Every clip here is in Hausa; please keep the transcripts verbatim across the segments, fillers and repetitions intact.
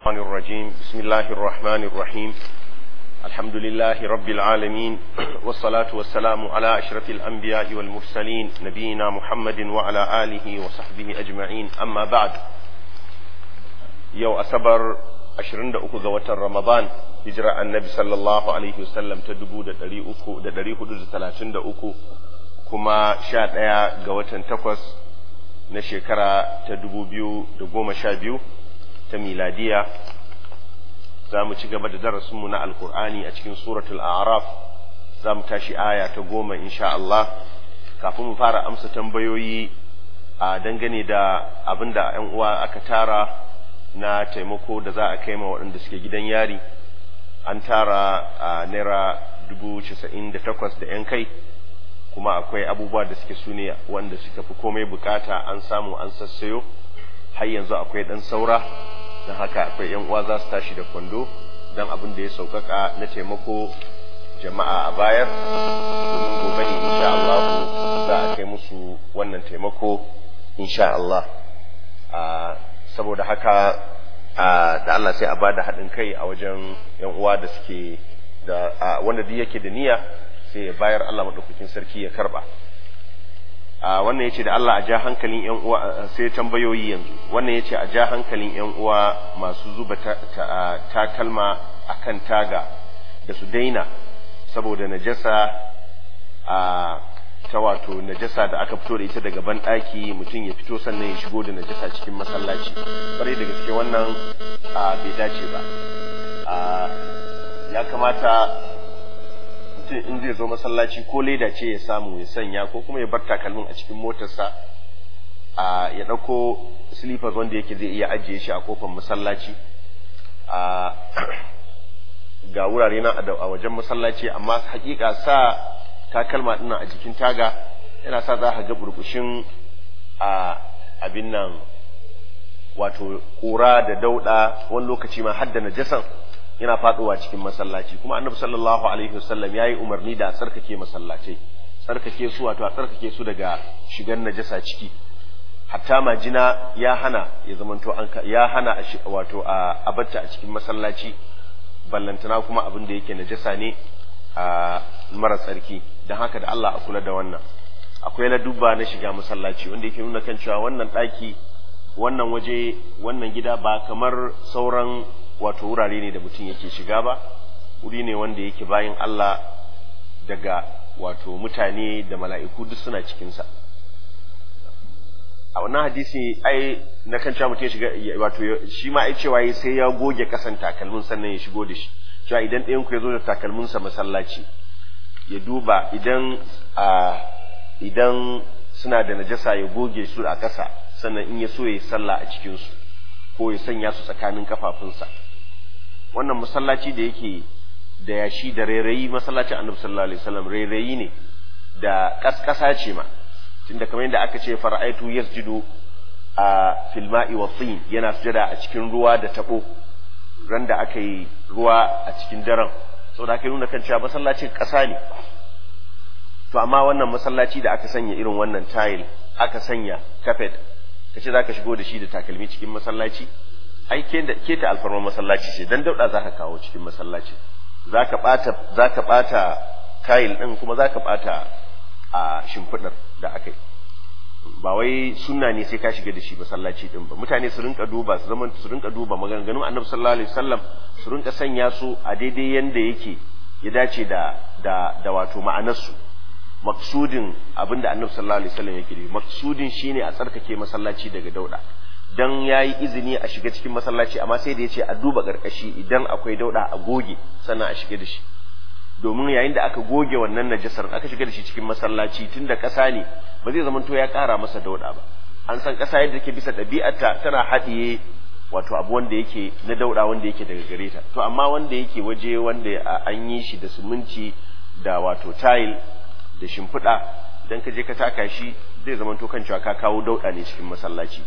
الرحمن الرجيم بسم الله الرحمن الرحيم الحمد لله رب العالمين والصلاة والسلام على أشرف الأنبياء والمرسلين نبينا محمد وعلى آله وصحبه أجمعين أما بعد يو أصبر عشرين دقيقة غوة رمضان هجرة النبي صلى الله عليه وسلم تدبو دقري أكو دقري حدود ثلاثين دقيقة كما شاد يا غوة تقص نشكرا تدبو بيو دقوم شابيو ta miladiya za mu ci gaba da darasinmu na alkur'ani a cikin suratul a'raf za mu tashi aya ta goma insha Allah kafin mu fara amsa tambayoyi a dangane da abin da ƴan uwa aka tara na taimako da za a kai ma waɗanda suke gidan yari an tara a naira dubu casa'in da takwas da ƴan kai kuma akwai abubuwa da suke sune wanda suka fi komai bukata an samu an sassayo har yanzu akwai ɗan saura don haka akwai yan uwa za su tashi da kwando don abin da ya sauƙaƙa na taimako jama'a a bayar domin gobe ne insha Allah za a kai musu wannan taimako insha Allah saboda haka da Allah sai a bada haɗin kai a wajen yan uwa da suke da wanda duk yake da niyya sai ya bayar Allah madaukakin sarki ya karba wannan yace da Allah a ja hankalin ƴan uwa sai tambayoyi yanzu wannan yace a ja hankalin ƴan uwa masu zuba takalma akan taga da su daina saboda najasa a ta wato najasa da aka fito da ita daga ban daki mutum ya fito sannan ya shigo da najasa cikin masallaci bare da gaske wannan bai dace ba ya kamata in zai zo masallaci ko leda ce ya samu ya sanya ko kuma ya bar takalmin a cikin motarsa a ya dauko slippers wanda yake zai iya ajiye shi a kofar masallaci a ga wurare na a wajen masallaci amma hakika sa takalma dinnan a jikin taga yana sa za ka ga burkushin a abin nan wato kura da dauda wani lokaci ma hadda najasan yana faduwa cikin masallaci kuma annabi sallallahu alaihi wasallam yayi umarni da tsarkake masallacai tsarkake su wato a tsarkake su daga shigan najasa ciki hatta majina ya hana ya zamanto an ya hana wato a abatta a cikin masallaci ballantana kuma abin da yake najasa ne a mara tsarki dan haka da Allah a kula da wannan akwai la dubba na shiga masallaci wanda yake nuna kan cewa wannan daki wannan waje wannan gida ba kamar sauran wato wurare ne da mutum yake shiga ba wuri ne wanda yake bayin Allah daga wato mutane da mala'iku duk suna cikin sa a wannan hadisi ai na kan cewa mutum shiga wato shi ma ai cewa sai ya goge kasan takalmin sannan ya shigo da shi cewa idan ɗayan ku ya zo da takalmin sa masallaci ya duba idan a idan suna da najasa ya goge su a ƙasa sannan in ya so ya sallah a cikin su ko ya sanya su tsakanin kafafunsa wannan masallaci da yake da yashi da rairayi masallacin Annabi sallallahu alaihi wasallam rairayi ne da kaskasa ce ma tunda kamar yadda aka ce fara'aitu yasjudu a fil ma'i wa tin yana sujada a cikin ruwa da tabo ran da aka yi ruwa a cikin daren saboda aka nuna kan cewa masallacin kasa ne to amma wannan masallaci da aka sanya irin wannan tile aka sanya carpet kace zaka shigo da shi da takalmi cikin masallaci ai ke ta alfarma masallaci ce dan dauda zaka kawo cikin masallaci zaka bata zaka bata tile din kuma zaka bata a shimfidar da akai ba wai sunna ne sai ka shiga da shi masallaci din ba mutane su rinka duba su zaman su rinka duba maganganun Annabi sallallahu alaihi wasallam su rinka sanya su a daidai yanda yake ya dace da da da wato ma'anar su maksudin abinda Annabi sallallahu alaihi wasallam yake yi maksudin shine a tsarkake masallaci daga dauda dan yayi izini a shiga cikin masallaci amma sai da yace a duba karkashi idan akwai dauda a goge sannan a shiga da shi domin yayin da aka goge wannan najasar aka shiga da shi cikin masallaci tunda kasa ne ba zai zama to ya kara masa dauda ba an san kasa yadda take bisa dabi'arta tana hadiye wato abu wanda yake na dauda wanda yake daga gare ta to amma wanda yake waje wanda an yi shi da siminti da wato tile da shimfiɗa idan ka je ka taka shi zai zama to kan cewa ka kawo dauɗa ne cikin masallaci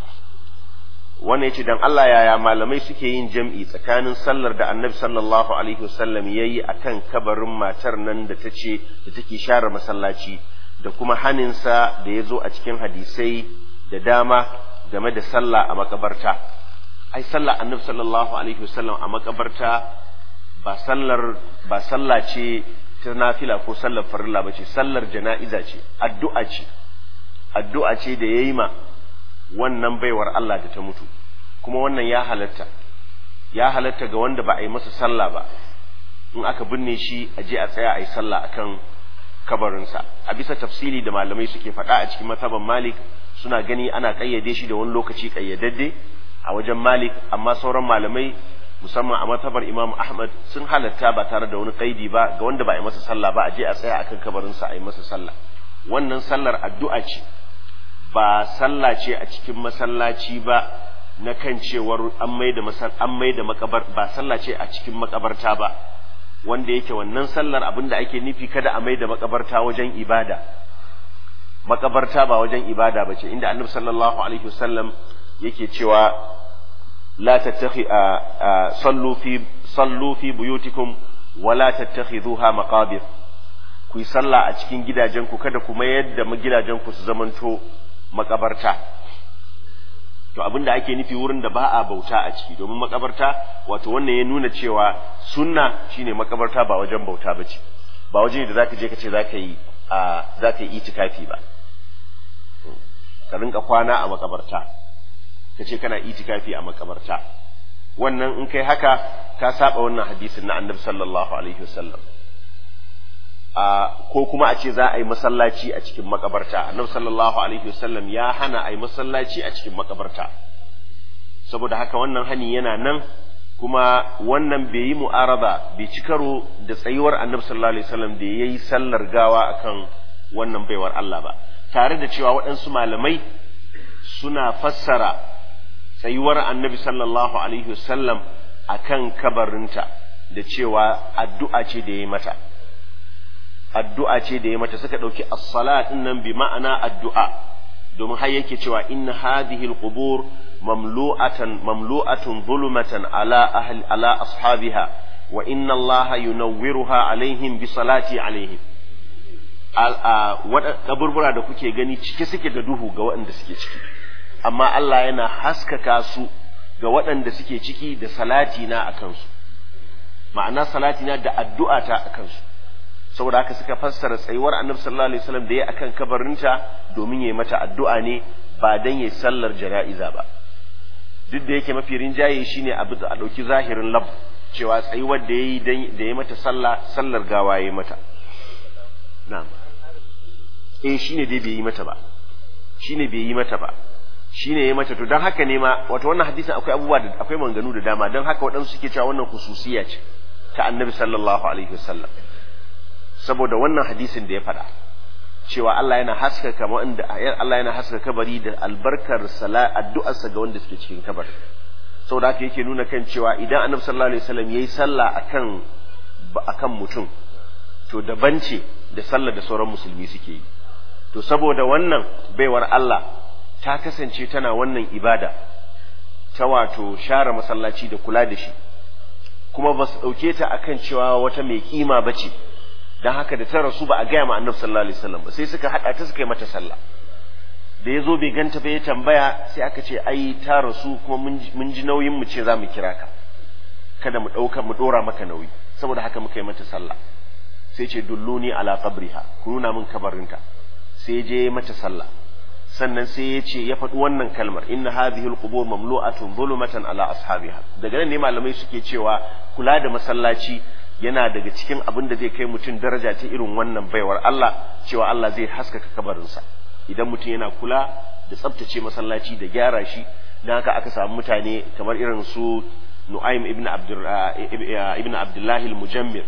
wannan yace dan Allah yaya malamai suke yin jam'i tsakanin sallar da Annabi sallallahu alaihi wasallam yayi akan kabarin matar nan da tace da take share masallaci da kuma hanin sa da yazo a cikin hadisai da dama game da sallah a makabarta ai sallar annabi sallallahu alaihi wasallam a makabarta ba sallar ba sallah ce ta nafila ko sallar farilla ba ce, sallar jana'iza ce, addu'a ce addu'a ce da yayi ma wannan baiwar Allah da ta mutu. Kuma wannan ya halatta ya halatta ga wanda ba a yi masa sallah ba, in aka binne shi a je a tsaya a yi sallah akan kabarinsa. A bisa tafsili da malamai suke faɗa a cikin mazhaban Malik, suna gani ana kayyade shi da wani lokaci kayyadadde a wajen Malik, amma sauran malamai musamman a mazhabar Imam Ahmad sun halatta ba tare da wani kaidi ba ga wanda ba a yi masa sallah ba a je a tsaya akan kabarinsa a yi masa sallah. Wannan sallar addu'a ce, ba sallah ce a cikin masallaci ba na kan cewar an mai da an mai da makabar ba sallah ce a cikin makabarta ba, wanda yake wannan sallar abinda ake nufi kada a mai da makabarta wajen ibada. Makabarta ba wajen ibada bace, inda Annabi sallallahu alaihi wasallam yake cewa la tattakhi sallu fi sallu fi buyutikum wa la tattakhidhuha maqabir. Ku yi sallah a cikin gidajenku, kada ku mayar da gidajenku su zamanto makabarta. To abinda ake nufi wurin da ba a bauta a ciki, domin makabarta wato wannan ya nuna cewa sunna shine makabarta ba wajen bauta bace, ba waje da zaka je ka ce zaka yi a zaka yi itikafi ba, ka rinka kwana a makabarta ka ce kana itikafi a makabarta. Wannan in kai haka ka saba wannan hadisin na Annabi sallallahu alaihi wasallam. ko kuma a ce za a yi masallaci a cikin makabarta. Annabi sallallahu alaihi wasallam ya hana a yi masallaci a cikin makabarta, saboda haka wannan hani yana nan, kuma wannan bai yi mu'araba, bai ci karo da tsayuwar Annabi sallallahu alaihi wasallam da yayi sallar gawa akan wannan baiwar Allah ba, tare da cewa waɗansu malamai suna fassara tsayuwar Annabi sallallahu alaihi wasallam akan kabarinta da cewa addu'a ce da yayi mata addu'a ce da ya mata, suka ɗauki as-salat nan bi ma'ana addu'a, domin har yake cewa inna hadhihi al-qubur mamlu'atan mamlu'atun zulumatan ala ahli ala ashabiha wa inna allaha yunawwiruha alaihim bi salati alaihim. Kaburbura da kuke gani cike suke da duhu ga waɗanda suke ciki, amma Allah yana haskaka su ga waɗanda suke ciki da salati na akan su, ma'ana salati na da addu'a ta akan su. Saboda haka suka fassara tsayuwar Annabi sallallahu alaihi wasallam da yayi akan kabarinta domin yayi mata addu'a ne, ba dan yayi sallar jana'iza ba. Duk da yake mafi rinjaye shine abu da a dauki zahirin lab cewa tsayuwar da yayi da yayi mata sallah sallar gawa yayi mata. Na'am. Eh shine dai bai yi mata ba. Shine bai yi mata ba. Shine yayi mata, to dan haka ne ma wato wannan hadisin akwai abubuwa da akwai manganu da dama, dan haka waɗansu suke cewa wannan khususiyya ce ta Annabi sallallahu alaihi wasallam. Saboda wannan hadisin da ya faɗa cewa Allah yana haskaka wanda Allah yana haskaka kabari da albarkar sala addu'arsa ga wanda suke cikin kabari. Saboda haka yake nuna kan cewa idan Annabi sallallahu alaihi wasallam yayi sallah akan akan mutum, to daban ce da sallar da sauran musulmi suke yi. To saboda wannan baiwar Allah ta kasance tana wannan ibada ta wato share masallaci da kula da shi, kuma ba su ɗauke ta akan cewa wata mai kima bace, dan haka da ta rasu ba a gaya ma Annabi sallallahu alaihi wasallam ba, sai suka hada ta suka yi mata sallah. Da yazo bai ganta ba ya tambaya, sai aka ce ai ta rasu kuma mun ji nauyin mu ce za mu kira ka, kada mu dauka mu dora maka nauyi, saboda haka muka yi mata sallah. Sai ce dulluni ala qabriha, ku nuna min kabarinta. Sai je mata sallah, sannan sai ya ce ya faɗi wannan kalmar inna hadhihi alqubur mamlu'atun zulumatan ala ashabiha. Daga nan ne malamai suke cewa kula da masallaci yana daga cikin abin da zai kai mutum daraja ta irin wannan baiwar Allah, cewa Allah zai haskaka kabarinsa idan mutum yana kula da tsabtace masallaci da gyara shi. Dan haka aka samu mutane kamar irin su Nu'aym ibn Abdur ibn Abdullah al-Mujammir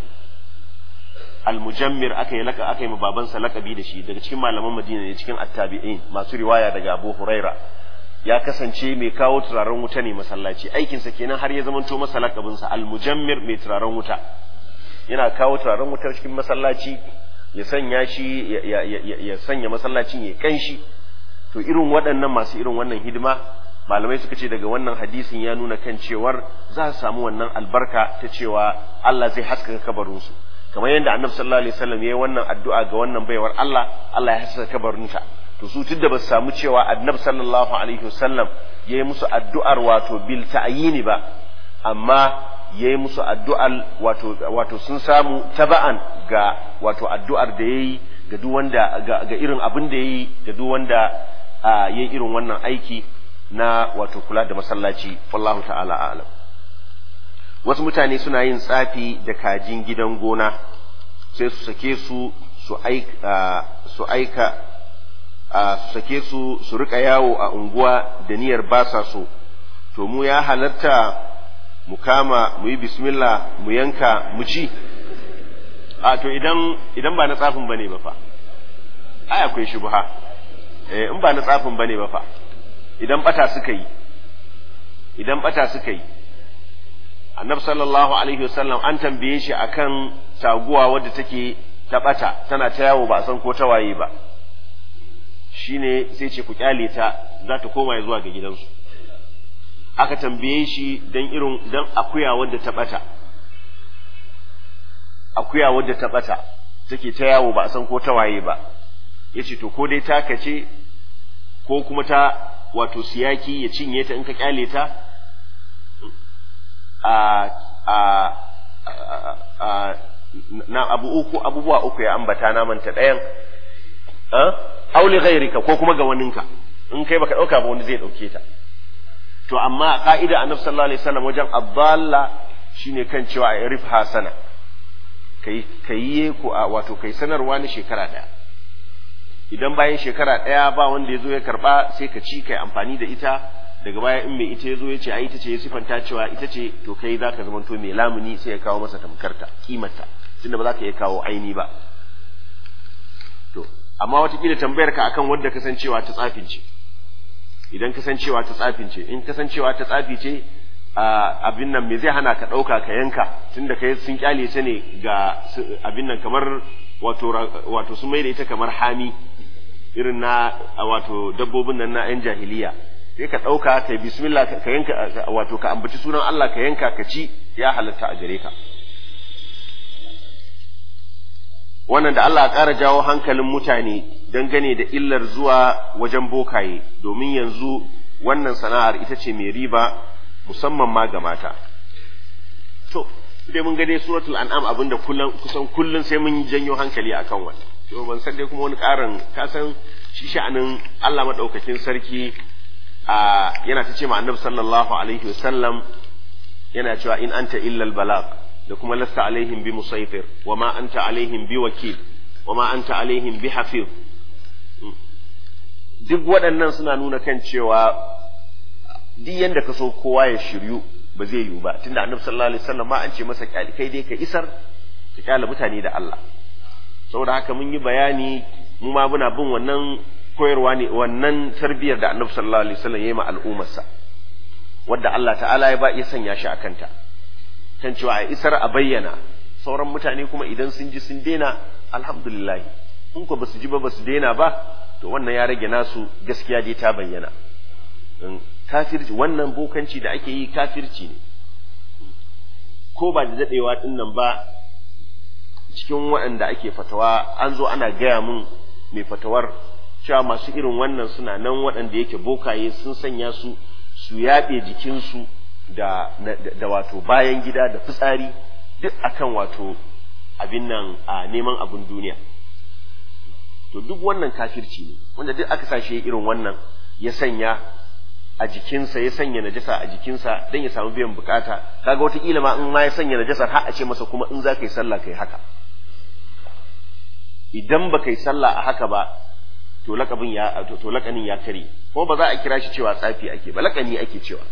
al-Mujammir aka yi laka aka yi babansa lakabi da shi, daga cikin malaman Madina ne, cikin at-tabi'in masu riwaya daga Abu Huraira. Ya kasance mai kawo turaren wuta ne masallaci, aikinsa kenan har ya zamanto masa lakabinsa al-Mujammir, mai turaren wuta. Yana kawo turaren wutar cikin masallaci ya sanya shi ya sanya masallacin ya kanshi. To irin waɗannan masu irin wannan hidima, malamai suka ce daga wannan hadisin ya nuna kan cewar za su samu wannan albarka ta cewa Allah zai haskaka kabarinsu, kamar yadda Annabi sallallahu alaihi wasallam yayi wannan addu'a ga wannan baiwar Allah, Allah ya haskaka kabarinta to su tunda ba su samu cewa annabi sallallahu alaihi wasallam yayi musu addu'ar wato bil ta'yini ba amma yayi musu addu'ar wato wato sun samu taba'an ga wato addu'ar da yayi ga duk wanda ga, ga irin abin da yayi ga duk wanda yayi irin wannan aiki na wato kula da masallaci wallahu ta'ala a'lam. Wasu mutane suna yin tsafi da kajin gidan gona sai su sake su su aika su aika su sake su su rika yawo a unguwa da niyyar ba sa so, to mu ya halatta mu kama mu yi bismillah mu yanka mu ci? A to idan idan ba na tsafin bane ba fa ai akwai shubha. eh in ba na tsafin bane ba fa idan bata suka yi idan bata suka yi annabi sallallahu alaihi wasallam an tambaye shi akan taguwa wadda take ta bata tana ta yawo ba san ko ta waye ba, shine sai ce ku kyale ta za ta koma zuwa ga gidansu. Aka tambaye shi dan irin dan akuya wadda ta bata akuya wadda ta bata take ta yawo ba san ko ta waye ba, yace to ko dai ta kace ko kuma ta wato siyaki ya cinye ta in ka kyale ta. a a a na abu uku abubuwa uku ya ambata na manta ɗayan eh auli ghairika ko kuma ga waninka in kai baka dauka ba wani zai dauke ta. To amma ka'ida annabi sallallahu alaihi wasallam wajen adalla shine kan cewa a rif hasana kai kai ko wato kai sanarwa ne shekara daya, idan bayan shekara daya ba wanda yazo ya karba sai ka ci kai amfani da ita, daga baya in mai ita yazo ya ce ai ita ce ya sifanta cewa ita ce, to kai zaka zama to mai lamuni sai ya kawo masa tamkarta kimarta tunda ba za ka iya kawo aini ba. To amma wata kila tambayar ka akan wanda kasancewa ta tsafin ce, idan kasancewa ta tsafin ce in kasancewa ta tsafi ce abin nan me zai hana ka ɗauka ka yanka tunda kai sun kyale ta ne ga abin nan kamar wato wato sun mai da ita kamar hami irin na wato dabbobin nan na yan jahiliya, sai ka ɗauka kai bismillah ka yanka wato ka ambaci sunan Allah ka yanka ka ci, ya halatta a gare ka. Wannan da Allah ya ƙara jawo hankalin mutane dangane da illar zuwa wajen bokaye, domin yanzu wannan sana'ar ita ce mai riba musamman ma ga mata. To, dai mun gane suratul an'am abinda kullun kusan kullun sai mun janyo hankali akan wannan. To ban san dai kuma wani ƙarin ka san shi sha'anin Allah madaukakin sarki a yana ta ce ma Annabi sallallahu alaihi wasallam yana cewa in anta illa al-balagh da kuma lasta alaihim bi musaitir wa ma anta alaihim bi wakil wa ma anta alaihim bi hafiz. Duk waɗannan suna nuna kan cewa duk yanda ka so kowa ya shiryu ba zai yiwu ba, tunda Annabi sallallahu alaihi wasallam ma an ce masa kyali kai dai ka isar ka kyala mutane da Allah. Saboda haka mun yi bayani mu ma muna bin wannan koyarwa ne, wannan tarbiyar da Annabi sallallahu alaihi wasallam yayi ma al'ummarsa wanda Allah ta'ala ya ba ya sanya shi akan ta, kan cewa a isar a bayyana, sauran mutane kuma idan sun ji sun daina alhamdulillah, in ko basu ji ba basu daina ba to wannan ya rage nasu, gaskiya dai ta bayyana. Kafirci wannan bokanci da ake yi kafirci ne, ko ba da dadewa din nan ba cikin waɗanda ake fatawa an zo ana gaya mun mai fatawar cewa masu irin wannan suna nan waɗanda yake bokaye sun sanya su su yaɓe jikinsu da, da, da wato bayan gida da fitsari duk akan wato abin nan a neman abin duniya. To duk wannan kafirci ne, wanda duk aka sashe irin wannan ya sanya a jikinsa ya sanya najasa a jikinsa don ya samu biyan bukata, kaga wataƙila ma in ma ya sanya najasar har a ce masa kuma in za ka yi sallah kai haka, idan ba ka yi sallah a haka ba to lakabin ya to lakanin ya kare, kuma ba za a kira shi cewa tsafi ake ba, lakani ake cewa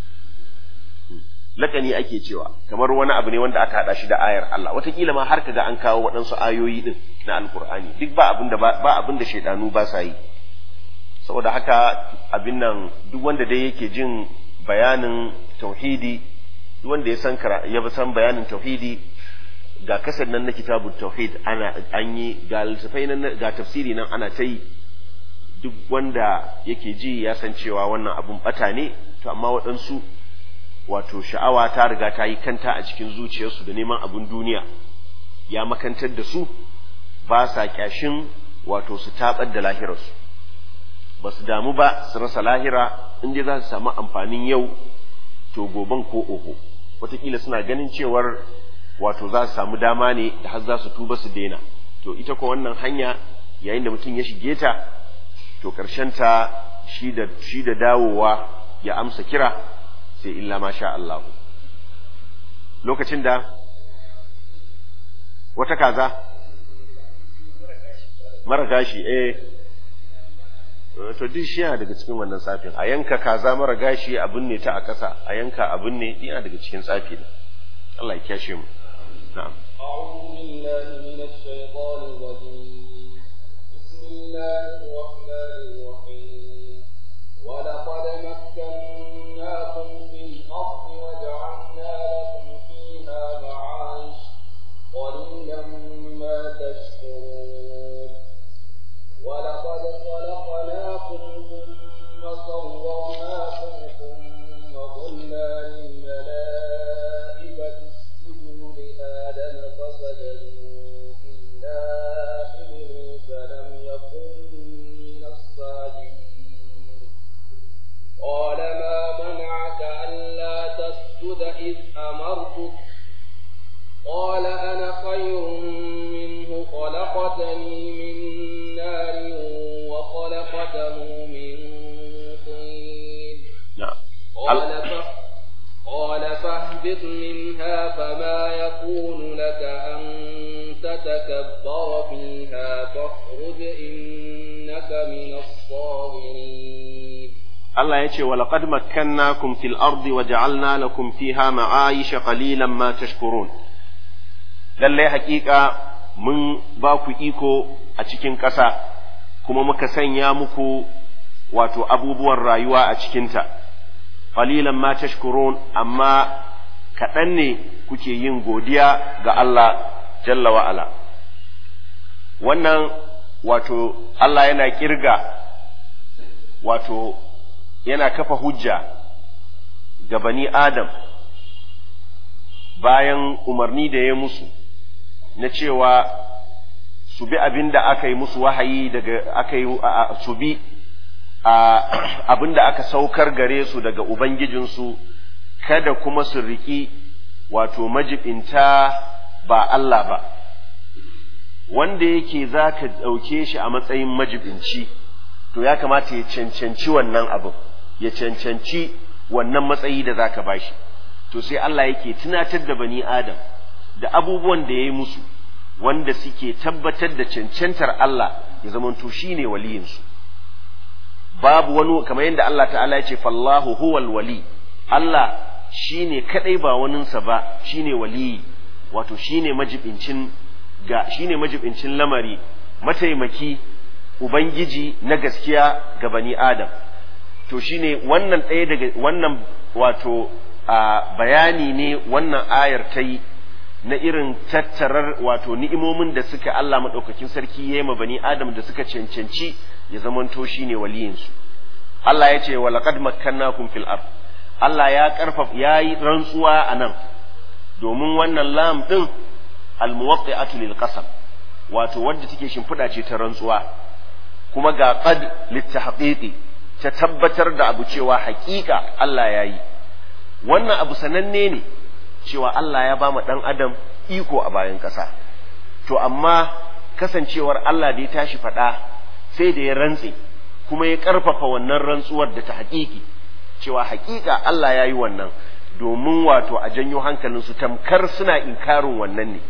lakani ake cewa kamar wani abu ne wanda aka hada shi da ayar Allah, wataƙila ma har kaga an kawo waɗansu ayoyi din na alkur'ani, duk ba abin da ba abin da shaidanu ba sa yi. Saboda haka abin nan duk wanda dai yake jin bayanin tauhidi, duk wanda ya san ya san bayanin tauhidi, ga kasar nan na kitabut tauhid ana an yi, ga littafai nan ga tafsiri nan ana ta yi, duk wanda yake ji ya san cewa wannan abun bata ne. To amma waɗansu wato sha'awa ta riga ta yi kanta a cikin zuciyarsu da neman abun duniya ya makantar da su, ba sa kyashin wato su tabar da lahirarsu. ba su damu ba su rasa lahira in dai za su samu amfanin yau to goben ko oho, wataƙila suna ganin cewar wato za su samu dama ne da har za su tuba su daina. To ita ko wannan hanya yayin da mutum ya shige ta to ta shi da shi da dawowa ya amsa kira sai illa ma sha Allah. Lokacin da wata kaza mara gashi eh to duk shi yana daga cikin wannan tsafin, a yanka kaza mara gashi abin ne ta a ƙasa, a yanka abin ne yana daga cikin tsafi ne. Allah ya kyashe mu. na'am. أعوذ بالله من الشيطان الرجيم. بسم الله الرحمن الرحيم. ولقد مكناكم في الأرض وجعلنا لكم فيها معايش قليلا ما تشكرون. ولقد خلقناكم ثم صورناكم ثم قلنا للملائكة اسجدوا لآدم فسجدوا إلا إبليس لم يكن من الساجدين. قال ما منعك ألا تسجد إذ أمرتك؟ قال أنا خير منه خلقتني من نار وخلقته من طين. قال قال فاهبط منها فما يكون لك أن تتكبر فيها فاخرج إنك من الصاغرين. Allah ya ce wa laqad makkannakum fil ardi wa ja'alna lakum fiha ma'aisha qalilan ma tashkurun. Lalle haƙiƙa mun ba ku iko a cikin ƙasa kuma muka sanya muku wato abubuwan rayuwa a cikinta. Qalilan ma tashkurun, amma kaɗan ne kuke yin godiya ga Allah jalla wa ala. Wannan wato Allah yana kirga wato yana kafa hujja ga bani Adam bayan umarni da ya musu na cewa su bi abin da aka yi musu wahayi daga aka yi su bi abin da aka saukar gare su daga Ubangijinsu, kada kuma su riƙi wato majibinta ba Allah ba, wanda yake za ka ɗauke shi a matsayin majibinci to ya kamata ya cancanci wannan abin, ya cancanci wannan matsayi da za ka bashi. To sai Allah yake tunatar da bani Adam da abubuwan da ya yi musu wanda suke tabbatar da cancantar Allah ya zamanto shi ne waliyinsu. Babu wani, kamar yadda Allah ta'ala ya ce fallahu huwal wali, Allah shi ne kaɗai ba waninsa ba, shi ne waliyi, wato shi ne majibincin ga shi ne majibincin lamari, mataimaki, ubangiji na gaskiya ga bani Adam. To shi ne wannan ɗaya daga wannan wato a bayani ne wannan ayar ta yi na irin tattarar wato ni'imomin da suka Allah maɗaukakin sarki ya yi ma bani Adam da suka cancanci ya zamanto shi ne waliyinsu. Allah ya ce wa laqad makkannakum fil ard. Allah ya karfafa ya yi rantsuwa a nan domin wannan lam ɗin almuwatti'atu lil qasam, wato wadda take shimfiɗa ce ta rantsuwa, kuma ga qad litahqiqi ta tabbatar da abu cewa haƙiƙa Allah ya yi. Wannan abu sananne ne cewa Allah ya ba mu ɗan adam iko a bayan ƙasa, to amma kasancewar Allah da ya tashi faɗa sai da ya rantse kuma ya ƙarfafa wannan rantsuwar da ta haƙiƙi cewa haƙiƙa Allah ya yi wannan, domin wato a janyo hankalinsu tamkar suna inkarin wannan ne,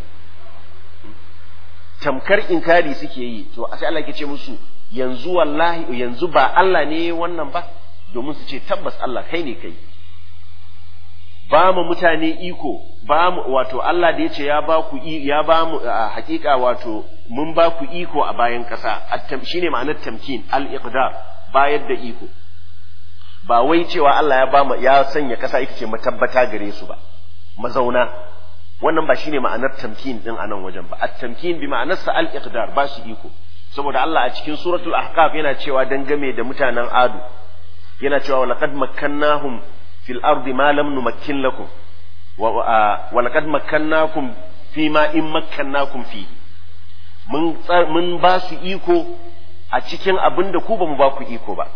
tamkar inkari suke yi. To sai Allah ke ce musu yanzu wallahi yanzu ba Allah ne wannan ba, domin su ce tabbas Allah kai ne kai. Ba mu mutane iko, ba mu wato Allah da yace ya ba ku ya ba mu hakika wato mun ba ku iko a bayan ƙasa, shine ma'anar tamkin al-iqdar, bayar da iko. Ba wai cewa Allah ya ba mu ya sanya ƙasa ita ce matabbata gare su ba, mazauna. Wannan ba shine ma'anar tamkin din anan wajen ba. At-tamkin bi ma'anarsa al-iqdar, ba su iko. Saboda Allah a cikin suratul ahqaf yana cewa dangame da mutanen Adu, yana cewa laqad makkannahum fil ardi ma lam numakkin lakum wa laqad makkannakum fi ma in makkannakum fi. Mun mun ba su iko a cikin abin da ku ba mu ba ku iko ba.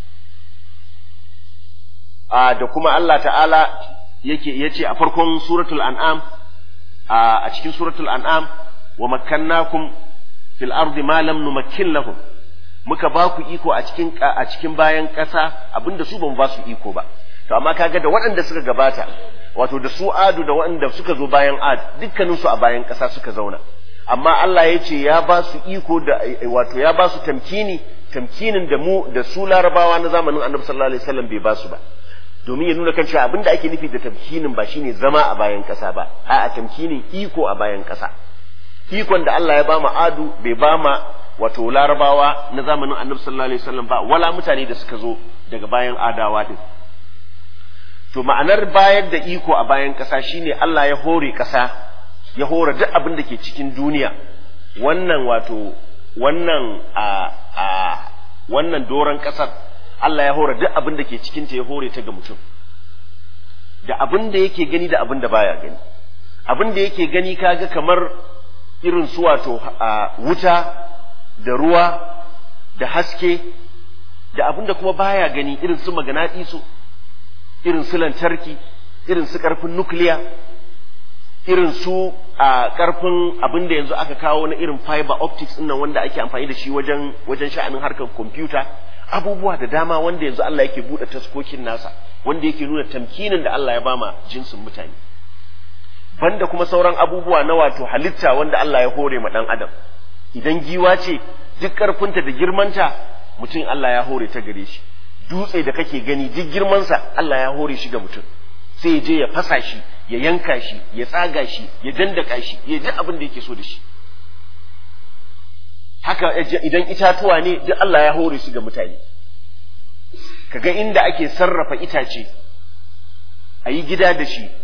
A da kuma Allah ta'ala yake yace a farkon suratul an'am a cikin suratul an'am wa makkannakum fil ardi ma lam numakkin lahum, muka ba ku iko a cikin a cikin bayan ƙasa abinda su ba mu ba su iko ba. To amma kaga da waɗanda suka gabata, wato da su adu da waɗanda suka zo bayan ad, dukkaninsu a bayan ƙasa suka zauna, amma Allah ya ce ya ba su iko da wato ya ba su tamkini tamkinin da mu da su larabawa na zamanin annabi sallallahu alaihi wasallam bai ba su ba, domin ya nuna kan cewa abinda ake nufi da tamkinin ba shine zama a bayan ƙasa ba, a'a tamkinin iko a bayan ƙasa. Ikon da Allah ya ba mu adu bai ba ma wato larabawa na zamanin annabi sallallahu alaihi wasallam ba, wala mutane da suka zo daga bayan adawa din. To ma'anar bayar da iko a bayan ƙasa shine Allah ya hore ƙasa, ya hore duk abin da ke cikin duniya. Wannan wato wannan a a wannan doron ƙasar Allah ya hore duk abin da ke cikin ta, ya hore ta ga mutum, da abin da yake gani da abin da baya gani. Abin da yake gani kaga kamar irin su wato a wuta da ruwa da haske, da abin da kuma baya gani irin su maganadisu, irin su lantarki, irin su ƙarfin nukiliya, irin su a ƙarfin abin da yanzu aka kawo na irin fiber optics ɗin nan wanda ake amfani da shi wajen wajen sha'anin harkar kwamfuta, abubuwa da dama wanda yanzu Allah yake buɗe taskokin nasa, wanda yake nuna tamkinin da Allah ya bama jinsin mutane. Banda kuma sauran abubuwa na wato halitta wanda Allah ya hore ma ɗan adam. Idan giwa ce duk ƙarfinta da girmanta, mutum Allah ya hore ta gare shi. Dutse da kake gani duk girmansa Allah ya hore shi ga mutum, sai ya je ya fasa shi, ya yanka shi, ya tsaga shi, ya dandaka shi, ya ji abin da yake so da shi. Haka idan itatuwa ne duk Allah ya hore su ga mutane. Kaga inda ake sarrafa itace, a yi gida da shi,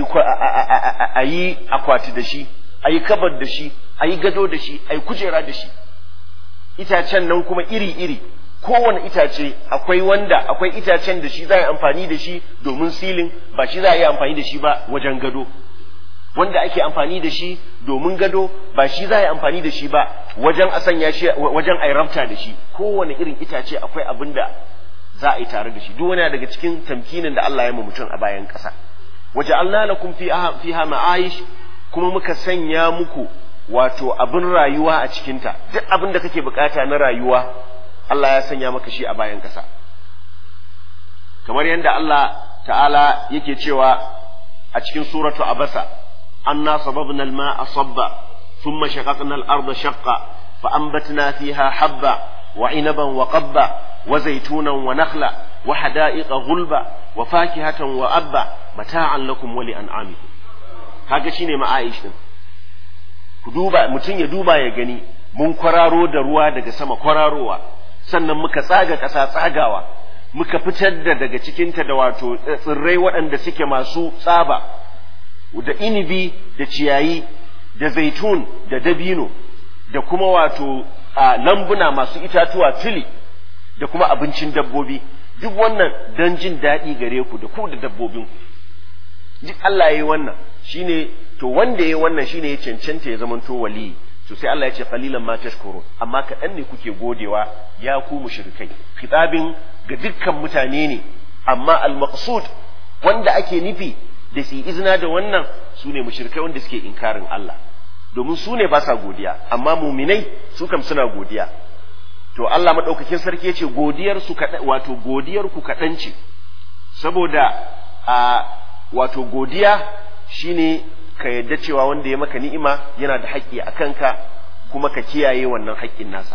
a yi akwati da shi, a yi kabar da shi, a yi gado da shi, a yi kujera da shi. Itacen nan kuma iri-iri, kowane itace akwai wanda akwai itacen da shi za a yi amfani da shi domin silin, ba shi za a yi amfani da shi ba wajen gado. Wanda ake amfani da shi domin gado ba shi za a yi amfani da shi ba wajen a sanya shi wajen a yi rafta da shi. Kowane irin itace akwai abin da za a yi tare da shi. Duk wani daga cikin tamkinin da Allah ya ma mutum a bayan ƙasa. Waja'alna lakum fiha ma'ayish, kuma muka sanya muku wato abin rayuwa a cikinta. Duk abin da kake bukata na rayuwa Allah ya sanya maka shi a bayan ƙasa. Kamar yadda Allah ta'ala yake cewa a cikin suratu Abasa, anna sababna al-ma'a sabba thumma shaqaqna al-arda shaqqa fa anbatna fiha habba wa 'inaban wa qabba wa zaytunan wa nakhla wa hada'iqa ghulba wa fakihatan wa abba mata'an lakum wa li'an'amikum. Kaga shine ma'aish din. Ku duba, mutum ya duba ya gani, mun kwararo da ruwa daga sama kwararowa, sannan muka tsaga ƙasa tsagawa, muka fitar da daga cikinta da wato tsirrai waɗanda suke masu tsaba, da inibi da ciyayi da zaitun da dabino, da kuma wato a lambuna masu itatuwa tuli, da kuma abincin dabbobi. Duk wannan don jin daɗi gare ku da ku da dabbobinku. Duk Allah ya yi wannan, shine to wanda ya yi wannan shine ya cancanta ya zamanto wali. To sai Allah ya ce qalilan ma tashkurun, amma kaɗan ne kuke godewa ya ku mushrikai. Kitabin ga dukkan mutane ne, amma al-maqsud wanda ake nufi da su izina da wannan su ne mushrikai wanda suke inkarin Allah, domin su ne ba sa godiya, amma muminai su kam suna godiya. To Allah madaukakin sarki ya ce godiyar su kaɗan, wato godiyar ku kaɗan ce, saboda a wato godiya shine ka yadda cewa wanda ya maka ni'ima yana da haƙƙi a kanka, kuma ka kiyaye wannan haƙƙin nasa.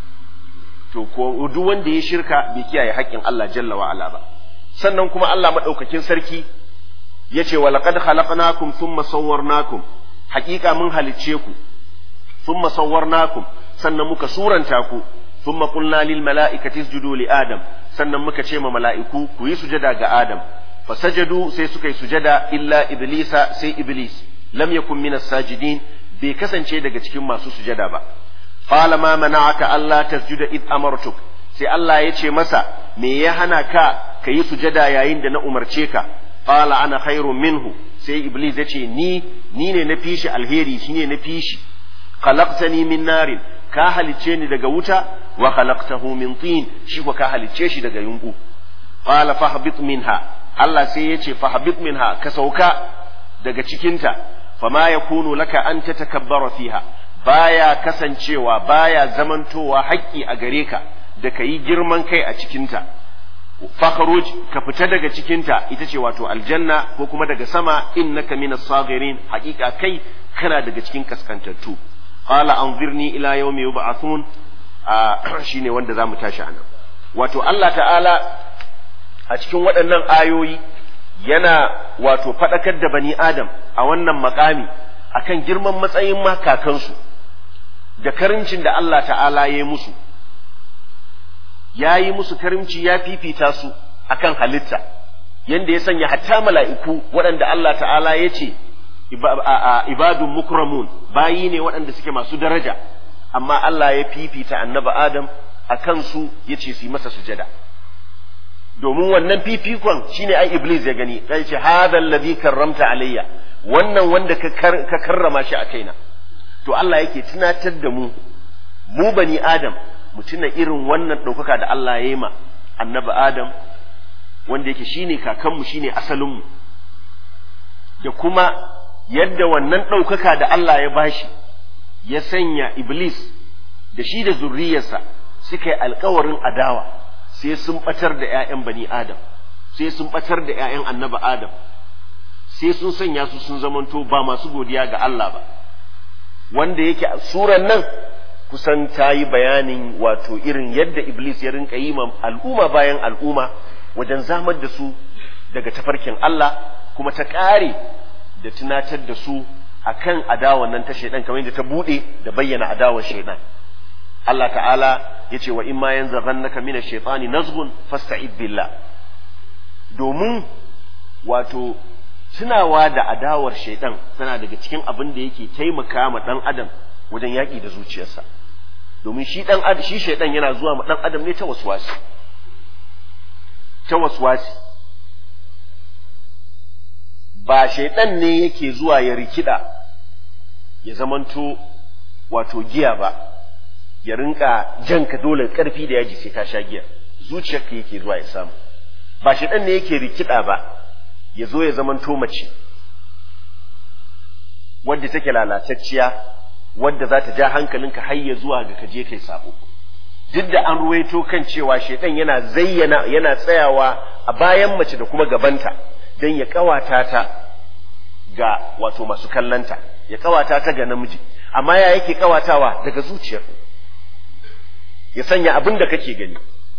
To ko duk wanda ya shirka bai kiyaye haƙƙin Allah jalla wa ala ba. Sannan kuma Allah madaukakin sarki yace wa laqad khalaqnakum thumma sawwarnakum, haƙiƙa mun halicce ku, thumma sawwarnakum, sannan muka suranta ku, thumma qulna lil mala'ikati isjudu li adam, sannan muka ce ma mala'iku ku yi sujada ga Adam. Fasajadu, sai suka yi sujada, illa iblisa, sai iblis lam yakun minas sajidin, bai kasance daga cikin masu sujada ba. Qala ma mana'aka alla tasjuda id amartuk, sai Allah ya ce masa me ya hana ka ka yi sujada yayin da na umarce ka. Qala ana khairun minhu, sai iblis ya ce ni ni ne na fishi alheri, shine na fishi. Khalaqtani min narin, ka halicce ni daga wuta, wa khalaqtahu min tin shi ko ka halicce shi daga yunku qala fahbit minha Allah sai yace fahbit minha ka sauka daga cikinta fama yakunu laka an tatakabbara fiha baya kasancewa baya zamantowa haƙƙi a gare ka da kayi girman kai a cikinta fakhruj ka fita daga cikinta ita ce wato aljanna ko kuma daga sama innaka minas saghirin haƙiƙa kai kana daga cikin kaskantattu qala anzirni ila yawmi yub'athun shine wanda zamu tashi anan wato Allah ta'ala a cikin waɗannan ayoyi yana wato faɗakar da bani adam a wannan makami akan girman matsayin makakansu da karimcin da Allah ta'ala ya yi musu ya yi musu karimci ya fifita su akan halitta yanda ya sanya hatta mala'iku waɗanda Allah ta'ala ya ce ibadun mukramun bayi ne waɗanda suke masu daraja amma Allah ya fifita annabi Adam a kansu ya ce su yi masa sujada domin wannan fifikon shine ai Iblis ya gani ya ce hadha alladhi karramta alayya wannan wanda ka karrama shi a kaina to Allah yake tunatar da mu mu bani Adam mu tuna irin wannan ɗaukaka da Allah ya yi ma annabi Adam wanda yake shine kakanmu shine asalinmu da kuma yadda wannan ɗaukaka da Allah ya bashi ya sanya Iblis da shi da zurriyarsa suka yi alkawarin adawa sai sun ɓatar da ‘ya'yan bani Adam sai sun ɓatar da ‘ya'yan annabi Adam sai sun sanya su sun zamanto ba masu godiya ga Allah ba wanda yake suran nan kusan ta yi bayanin wato irin yadda Iblis ya rinka yi ma al'umma bayan al'umma wajen zamar da su daga tafarkin Allah kuma ta ƙare da tunatar da su akan adawan nan ta shaidan kamar yadda ta bude da bayyana adawar shaidan Allah ta'ala yace wa imma yanzaghannaka minash shaitani nazghun fasta'id billah domin wato tunawa da adawar shaidan tana daga cikin abin da yake taimaka ma dan adam wajen yaki da zuciyarsa domin shi dan adam shi shaidan yana zuwa ma dan adam ne ta waswasi ta waswasi ba shaidan ne yake zuwa ya rikida ya zamanto wato giya ba ya rinka janka dole karfi da yaji sai ka sha giya zuciyarka yake zuwa ya samu ba shaidan ne yake rikida ba ya zo ya zamanto mace wadda take lalatacciya wadda za ta ja hankalinka har ya zuwa ga kaje kai sabo duk da an ruwaito kan cewa shaidan yana zayyana yana tsayawa a bayan mace da kuma gabanta dan ya kawata ta ga wato masu kallanta ya kawata ta ga namiji amma ya yake kawatawa daga zuciyar ya sanya abin da kake gani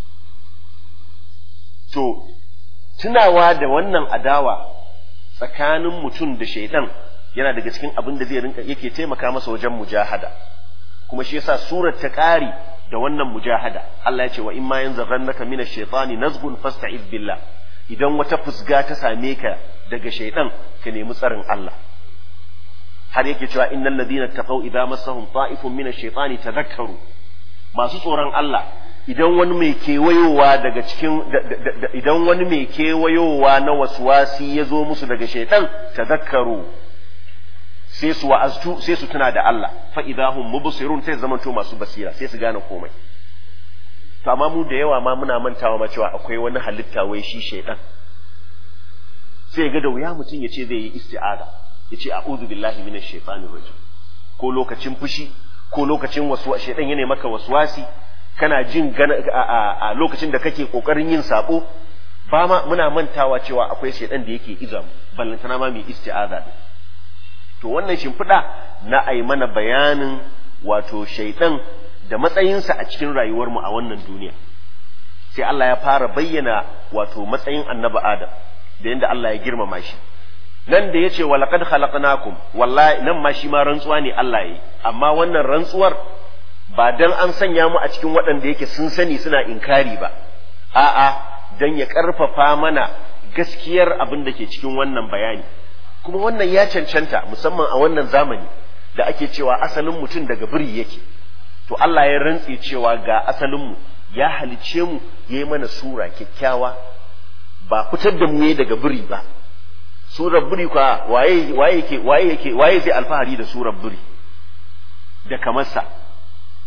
to tunawa da wannan adawa tsakanin mutum da shaidan yana daga cikin abin da zai rinka yake taimaka masa wajen mujahada kuma shi yasa surar ta ƙari da wannan mujahada Allah ya ce wa imma yanzaghannaka minash shaitani nazghun fasta'iz billah idan wata fusga ta same ka daga shaidan ka nemi tsarin Allah har yake cewa innal ladina taqaw idza massahum ta'ifun minash shaitani tadhakkaru masu tsoron Allah idan wani mai kewayowa daga cikin idan wani mai kewayowa na waswasi ya zo musu daga shaitan tadhakkaru sai su wa'aztu sai su tuna da Allah fa idahum mubsirun sai zamanto masu basira sai su gane komai to amma mu da yawa ma muna mantawa ma cewa akwai wani halitta wai shi shaitan sai ga da wuya mutum ya ce zai yi isti'aza ya ce a'udhu billahi minash shaitanir rajim ko lokacin fushi ko lokacin wasu shaitan yana maka waswasi kana jin a lokacin da kake kokarin yin sabo ba ma muna mantawa cewa akwai shaitan da yake izam ballantana ma mai isti'aza to wannan shimfiɗa na ai mana bayanin wato shaitan da matsayinsa a cikin rayuwarmu a wannan duniya sai Allah ya fara bayyana wato matsayin annabi Adam da yanda Allah ya girmama shi nan da yace wa laqad khalaqnakum wallahi nan ma shi ma rantsuwa ne Allah yi amma wannan rantsuwar ba dan an sanya mu a cikin waɗanda yake sun sani suna inkari ba a'a dan ya karfafa mana gaskiyar abin da ke cikin wannan bayani kuma wannan ya cancanta musamman a wannan zamani da ake cewa asalin mutum daga biri yake to Allah ya rantse cewa ga asalin mu ya halice mu yayi mana sura kyakkyawa ba fitar da mu ne daga biri ba surar biri kwa waye waye yake waye yake waye zai alfahari da surar biri da kamarsa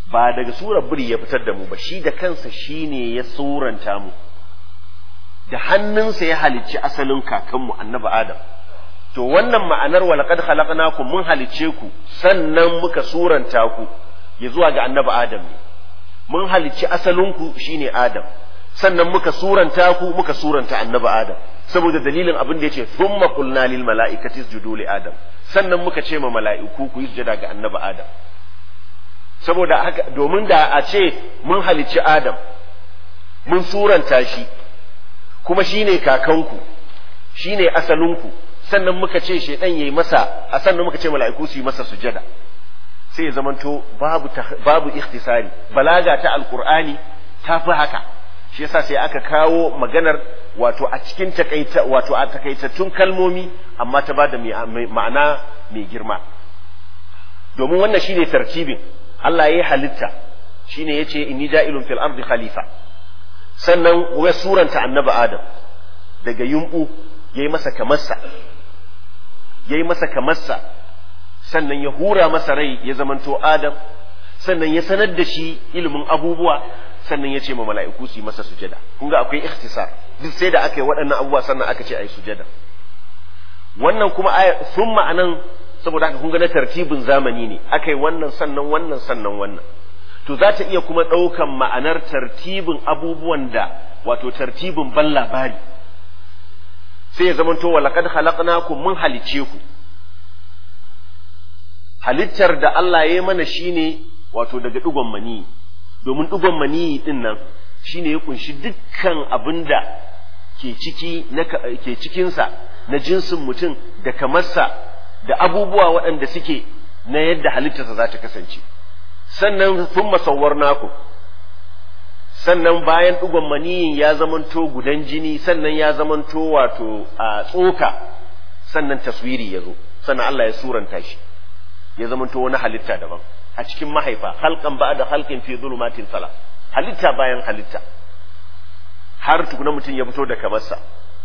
ba daga surar biri ya fitar da mu ba, shi da kansa shine ya suranta mu, da hannunsa ya halicci asalin kakanmu annabi Adam. To wannan ma'anar walaqad khalaqnakum, mun halicce ku sannan muka suranta ku ya zuwa ga annabi Adam ne. Mun halicci asalinku shine Adam, sannan muka suranta ku muka suranta annabi Adam, saboda dalilin abin da yace thumma qulna lil mala'ikati isjudu li Adam, sannan muka ce ma mala'iku ku yi sujada ga annabi Adam. Saboda haka, domin da a ce mun halicci Adam mun suranta shi kuma shine kakanku shine asalinku, sannan muka ce shedan yayi masa, a sannan muka ce mala'iku su yi masa sujada, sai ya zamanto babu babu ikhtisari. Balaga ta alqur'ani ta fi haka, shi yasa sai aka kawo maganar wato a cikin takaita wato a takaitattun kalmomi, amma ta bada ma'ana mai girma. Domin wannan shine tartibin Allah ya yi halitta, shine yace inni ja'ilun fil ardi khalifa, sannan ya suranta annabi Adam daga yumbu yayi masa kamarsa yayi masa kamarsa sannan ya hura masa rai ya zamanto Adam, sannan ya sanar da shi ilimin abubuwa, sannan ya ce ma mala'iku su yi masa sujada. Kun ga akwai ikhtisar, duk sai da aka yi waɗannan abubuwa sannan aka ce ai sujada. Wannan kuma sun ma'anan, saboda haka kun ga na tartibin zamani ne, aka yi wannan sannan wannan sannan wannan. To za ta iya kuma ɗaukan ma'anar tartibin abubuwan da wato tartibin ban labari, sai ya zamanto wa laqad khalaqnakum, mun halice ku. Halittar da Allah ya yi mana shine wato daga digon mani, domin digon mani din nan shine ya kunshi dukkan abinda ke ciki na ke cikin sa na jinsin mutum da kamarsa da abubuwa waɗanda suke na yadda halittarsa za ta kasance. Sannan thumma sawwarnakum, sannan bayan digon maniyin ya zamanto gudan jini, sannan ya zamanto wato a tsoka, sannan taswiri ya zo, sannan Allah ya suranta shi ya zamanto wani halitta daban a cikin mahaifa, halqan ba'da halqin fi dhulumatin salah, halitta bayan halitta, har tukuna mutum ya fito da kamarsa.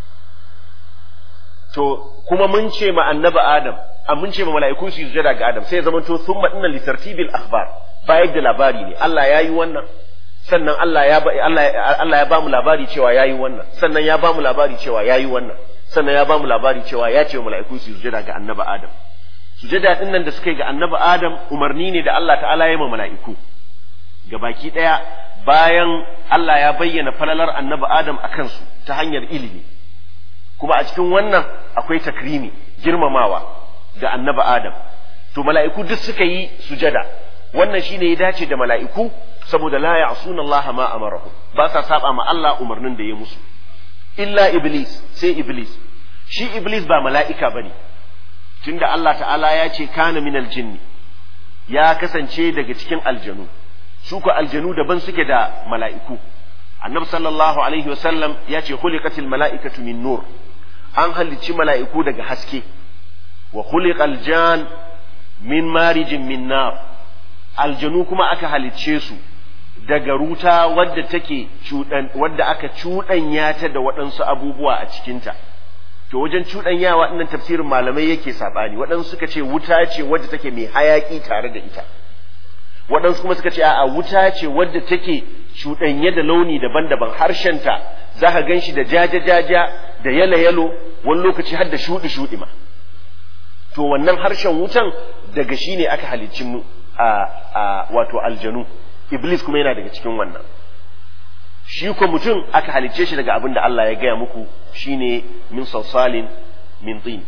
To kuma mun ce ma annabi Adam, a mun ce ma mala'iku su sujada ga Adam, sai ya zamanto thumma inna li tartibil akhbar, bayar da labari ne, Allah ya yi wannan, sannan Allah ya ba Allah Allah ya ba mu labari cewa ya yi wannan, sannan ya ba mu labari cewa ya yi wannan, sannan ya ba mu labari cewa ya ce wa mala'iku su sujada ga annabi Adam. Sujada din nan da suka yi ga annabi Adam umarni ne da Allah ta'ala ya yi ma mala'iku ga baki daya, bayan Allah ya bayyana falalar annabi Adam a kansu ta hanyar ilimi, kuma a cikin wannan akwai takrimi, girmamawa ga annabi Adam. To mala'iku duk suka yi sujada, wannan shine ya dace da mala'iku, saboda la ya'suna Allah ma amarahu, ba sa saba ma Allah umarnin da ya musu. Illa iblis, sai iblis. Shi iblis ba mala'ika bane, tunda Allah ta'ala ya ce kana minal jinni, ya kasance daga cikin aljanu. Su ko aljanu daban suke da mala'iku. Annabi sallallahu alaihi wasallam ya ce khuliqatil mala'ikatu min nur, an halicci mala'iku daga haske. Wa khuliqal jan min marijin min nar, aljanu kuma aka halicce su daga ruta wadda take cudan, wadda aka cudanya ta da waɗansu abubuwa a cikinta. To wajen cudanyawa ɗinnan tafsirin malamai yake sabani, waɗansu suka ce wuta ce wadda take mai hayaki tare da ita, waɗansu kuma suka ce a'a wuta ce wadda take cudanye da launi daban-daban, harshenta za ka gan shi da jaja-jaja da yalo-yalo, wani lokaci har da shuɗi-shuɗi ma. To wannan harshen wutan daga shi ne aka halicci mu a, a wato aljanu, iblis kuma yana daga cikin wannan. Shi ko mutum aka halicce shi daga abin da Allah ya gaya muku, shine min salsalin min tin,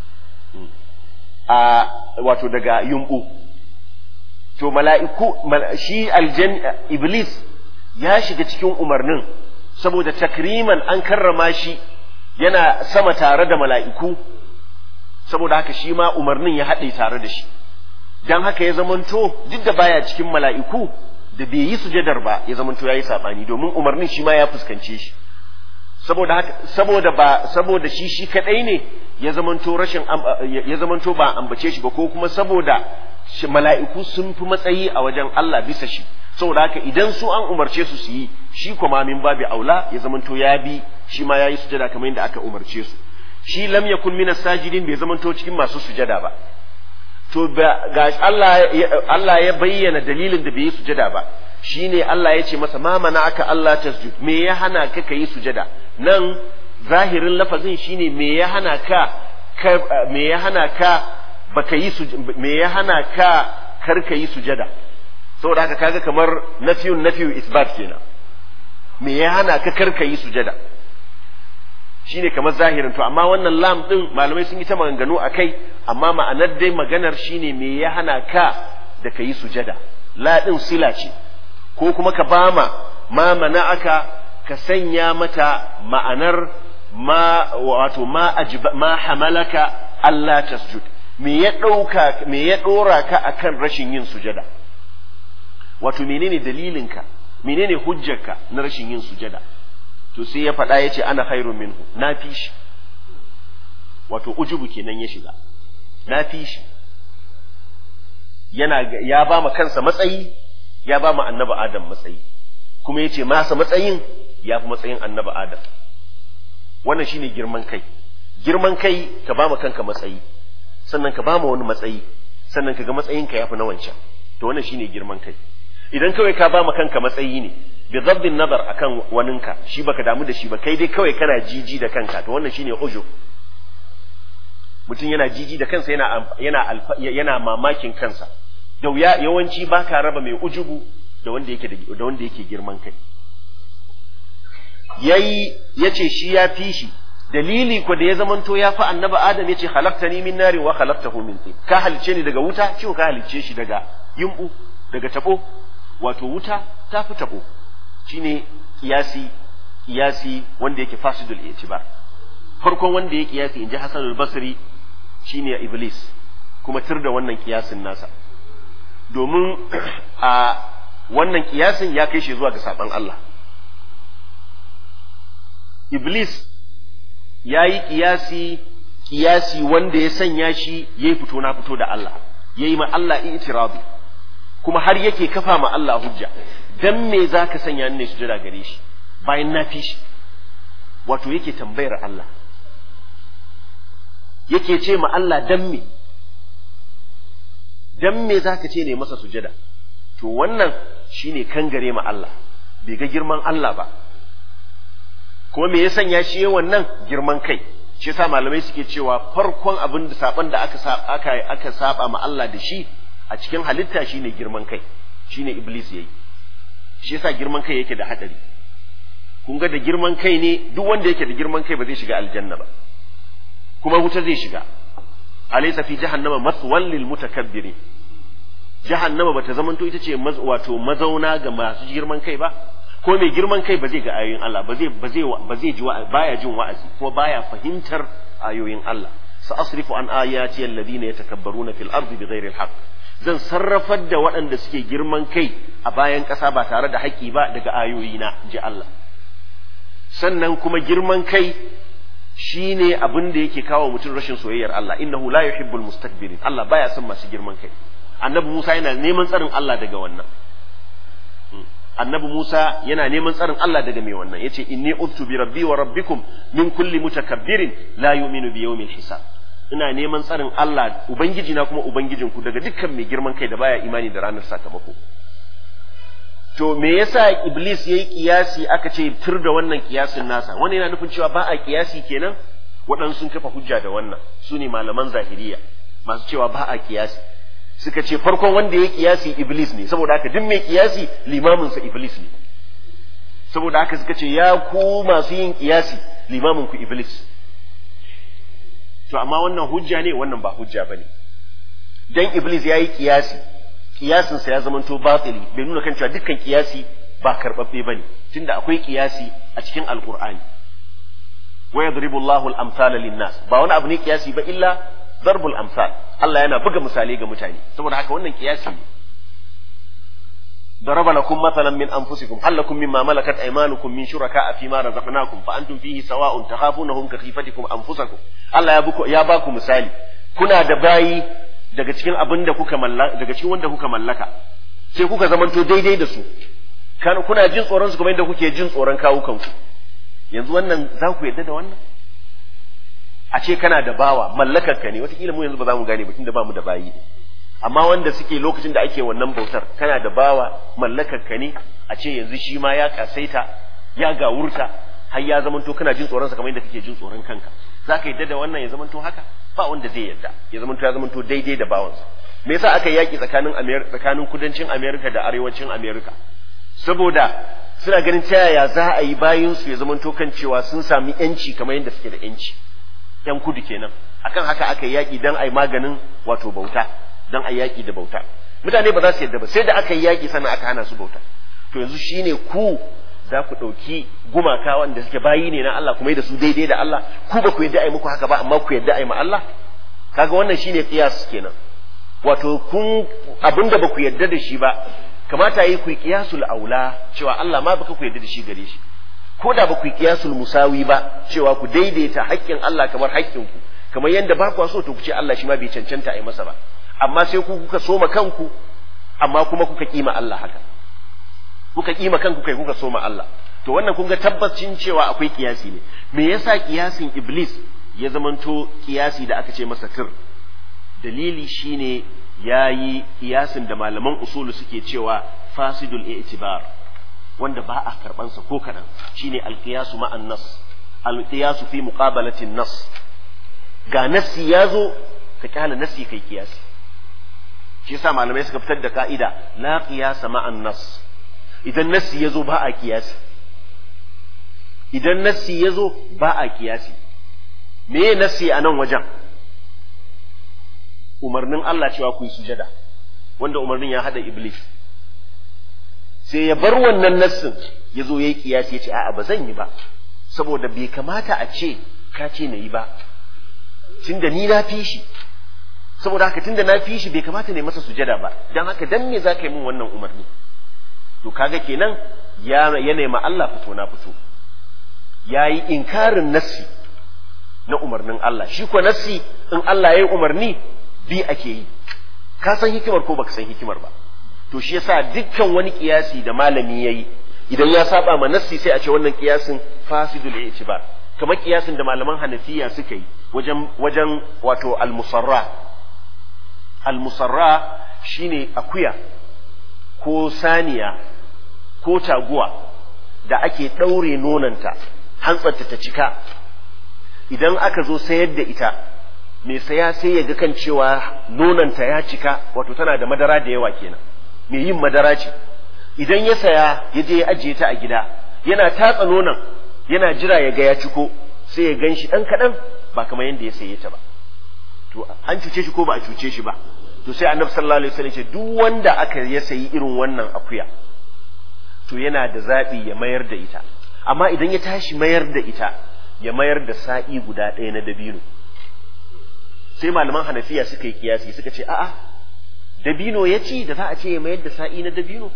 a wato daga yumbu. To mala'iku, shi aljan iblis ya shiga cikin umarnin saboda takriman an karrama shi, yana sama tare da mala'iku, saboda haka shi ma umarnin ya haɗe tare da shi. Dan haka ya zamanto duk da baya cikin mala'iku da bai yi sujadar ba, ya zamanto yayi sabani, domin umarnin shi ma ya fuskance shi. Saboda haka saboda ba saboda shi shi kadai ne ya zamanto rashin ya zamanto ba ambace shi ba, ko kuma saboda mala'iku sun fi matsayi a wajen Allah bisa shi, saboda haka idan su an umarce su su yi, shi kuma min babi aula ya zamanto ya bi shi ma yayi sujada kamar yadda aka umarce su. Shi lam yakun minas sajidin, bai zamanto cikin masu sujada ba. to ga Allah Allah ya bayyana dalilin da bai yi sujada ba shine Allah ya ce masa ma aka Allah tasjud me ya hana ka kai sujada nan zahirin lafazin shine me ya hana ka me ya hana ka baka yi me ya hana ka kar ka yi sujada saboda haka kaga kamar nafiyun nafiyu isbat kenan me ya hana ka kar ka yi sujada shine kamar zahirin to amma wannan lam din malamai sun yi ta maganganu akai amma ma'anar dai maganar shine me ya hana ka da ka yi sujada la din sila ce ko kuma ka bama ma mana'aka ka sanya mata ma'anar ma wato ma ajiba ma hamalaka Allah tasjud me ya dauka me ya dora ka akan rashin yin sujada wato menene dalilinka menene hujjarka na rashin yin sujada to sai ya faɗa yace ana khairun minhu na fi shi wato ujubu kenan ya shiga na fi shi yana ya ba ma kansa matsayi ya ba ma annabi Adam matsayi kuma yace masa matsayin ya fi matsayin annabi Adam wannan shine girman kai girman kai ka ba ma kanka matsayi sannan ka ba ma wani matsayi sannan ka ga matsayinka ya fi na wancan to wannan shine girman kai idan kawai ka ba ma kanka matsayi ne bi dhabbin nazar akan waninka shi baka damu da shi ba kai dai kawai kana jiji da kanka to wannan shine ujub mutum yana jiji da kansa yana yana yana mamakin kansa da wuya yawanci baka raba mai ujubu da wanda yake da wanda yake girman kai yayi yace shi ya fi shi dalili ko da ya zamanto ya fi annabi Adam yace khalaqtani min nari wa khalaqtahu min tin ka halice ni daga wuta ciwo ka halice shi daga yumbu daga tabo wato wuta ta fi tabo shine kiyasi kiyasi wanda yake fasidul i'tibar farkon wanda yake kiyasi inji Hasan al-Basri shine Iblis kuma tur da wannan kiyasin nasa domin a wannan kiyasin ya kai shi zuwa ga saban Allah Iblis yayi kiyasi kiyasi wanda ya sanya shi yayi fito na fito da Allah yayi ma Allah i'tirabi kuma har yake kafa ma Allah hujja dan me zaka sanya ni ne sujada gare shi bayan na fi shi wato yake tambayar Allah yake ce ma Allah dan me dan me zaka ce ne masa sujada to wannan shine kangare ma Allah bai ga girman Allah ba kuma me ya sanya shi wannan girman kai shi yasa malamai suke cewa farkon abin da saban da aka aka aka saba ma Allah da shi a cikin halitta shine girman kai shine Iblis yayi shi yasa girman kai yake da hadari kun ga da girman kai ne duk wanda yake da girman kai ba zai shiga aljanna ba kuma wuta zai shiga alaysa fi jahannama maswal lil mutakabbirin jahannama bata zamanto ita ce wato mazauna ga masu girman kai ba ko mai girman kai ba zai ga ayoyin Allah ba zai ba zai ba zai ji baya jin wa'azi ko baya fahimtar ayoyin Allah sa'asrifu an ayati alladhina yatakabbaruna fil ardi bighairi alhaq zan sarrafar da waɗanda suke girman kai a bayan ƙasa ba tare da haƙƙi ba daga ayoyina ji Allah sannan kuma girman kai shine abin da yake kawo mutum rashin soyayyar Allah innahu la yuhibbul mustakbirin Allah baya son masu girman kai annabi Musa yana neman tsarin Allah daga wannan annabi Musa yana neman tsarin Allah daga mai wannan yace inni udtu bi rabbi wa rabbikum min kulli mutakabbirin la yu'minu bi yawmil hisab ina neman tsarin Allah ubangiji na kuma ubangijinku daga dukkan mai girman kai da baya imani da ranar sakamako to me yasa Iblis yayi kiyasi aka ce tur da wannan kiyasin nasa wani yana nufin cewa ba a kiyasi kenan waɗansu sun kafa hujja da wannan su ne malaman zahiriya masu cewa ba a kiyasi suka ce farkon wanda yayi kiyasi Iblis ne saboda haka duk mai kiyasi limamin sa Iblis ne saboda haka suka ce ya ku masu yin kiyasi limamin ku Iblis to amma wannan hujja ne wannan ba hujja bane dan Iblis yayi kiyasi kiyasin sa ya zamanto batili bai nuna kan cewa dukkan kiyasi ba karbabbe bane tunda akwai kiyasi a cikin alqur'ani wa yadribu Allahu al-amsala lin-nas ba wani abu ne kiyasi ba illa darbul amsal Allah yana buga misalai ga mutane saboda haka wannan kiyasi ne ضرب لكم مثلا من أنفسكم هل لكم مما ملكت أيمانكم من شركاء فيما رزقناكم فأنتم فيه سواء تخافونهم كخيفتكم أنفسكم الله يباكم يا باكم مثالي كنا دباي daga cikin abin da kuka mallaka daga cikin wanda kuka mallaka sai kuka zamanto daidai da su kan kuna jin tsoron su kamar yadda kuke jin tsoron kawukanku yanzu wannan za ku yadda da wannan a ce kana da bawa mallakar ka ne wataƙila mu yanzu ba za mu gane ba tunda ba mu da bayi amma wanda suke lokacin da ake wannan bautar kana da bawa mallakar ka ne a ce yanzu shi ma ya kasaita ya gawurta har ya zamanto kana jin tsoron sa kamar yadda kake jin tsoron kanka zaka yadda da wannan ya zamanto haka ba wanda zai yadda ya zamanto ya zamanto daidai da bawansa me yasa aka yaki tsakanin America tsakanin kudancin America da arewacin America saboda suna ganin ta yaya za a yi bayin su ya zamanto kan cewa sun sami yanci kamar yadda suke da yanci yan kudu kenan akan haka aka yaki dan ai maganin wato bauta dan ai yaki da bauta mutane ba za su yadda ba sai da aka yi yaki sannan aka hana su bauta to yanzu shine ku za ku ɗauki gumaka wanda suke bayi ne na Allah kuma yi da su daidai da Allah ku ba ku yadda ai muku haka ba amma ku yadda ai ma Allah kaga wannan shine qiyas kenan wato kun abinda ba ku yadda da shi ba kamata yi ku yi qiyasul aula cewa Allah ma baka ku yadda da shi gare shi ko da ba ku yi qiyasul musawi ba cewa ku daidaita haƙƙin Allah kamar haƙƙin ku kamar yanda ba ku so to ku ce Allah shi ma bai cancanta ai masa ba amma sai ku kuka soma kanku amma kuma kuka kima Allah haka kuka kima kanku kai kuka soma Allah to wannan kun ga tabbacin cewa akwai kiyasi ne me yasa kiyasin iblis ya zamanto kiyasi da aka ce masa tir dalili shine yayi kiyasin da malaman usulu suke cewa fasidul i'tibar wanda ba a karban sa ko kadan shine al-qiyasu ma'an nas al-qiyasu fi muqabalati an-nas ga nassi yazo ka kyala nassi kai kiyasi shi yasa malamai suka fitar da ka'ida la qiyasa ma'an nas idan nassi yazo ba a kiyasi idan nassi yazo ba a kiyasi me nassi a nan wajen umarnin Allah cewa ku yi sujada wanda umarnin ya hada iblis sai ya bar wannan nassin yazo yayi kiyasi yace a'a ba zan yi ba saboda bai kamata a ce ka ce na yi ba tunda ni na fi shi saboda haka tunda na fi shi bai kamata ne masa sujada ba dan haka dan me zaka yi min wannan umarni to kaga kenan ya ya nema Allah fito na fito yayi inkarin nassi na umarnin Allah shi ko nassi in Allah yayi umarni bi ake yi ka san hikimar ko baka san hikimar ba to shi yasa dukkan wani kiyasi da malami yayi idan ya saba ma nassi sai a ce wannan kiyasin fasidul i'tibar kamar kiyasin da malaman Hanafiya suka yi wajen wajen wato al-musarra al-musarra shine akuya ko saniya ko taguwa da ake daure nonanta hantsarta ta cika idan aka zo sayar da ita mai saya sai ya ga kan cewa nonanta ya cika wato tana da madara da yawa kenan mai yin madara ce idan ya saya ya je ya ajiye ta a gida yana tatsa nonon yana jira ya ga ya ciko sai ya gan shi ɗan kaɗan ba kamar yadda ya saye ta ba to an cuce shi ko ba a cuce shi ba to sai annabi sallallahu alaihi wasallam ce duk wanda aka ya sayi irin wannan akuya to yana da zabi ya mayar da ita amma idan ya tashi mayar da ita ya mayar da sa'i guda ɗaya na dabino sai malaman Hanafiya suka yi kiyasi suka ce a'a dabino ya ci da za a ce ya mayar da sa'i na dabino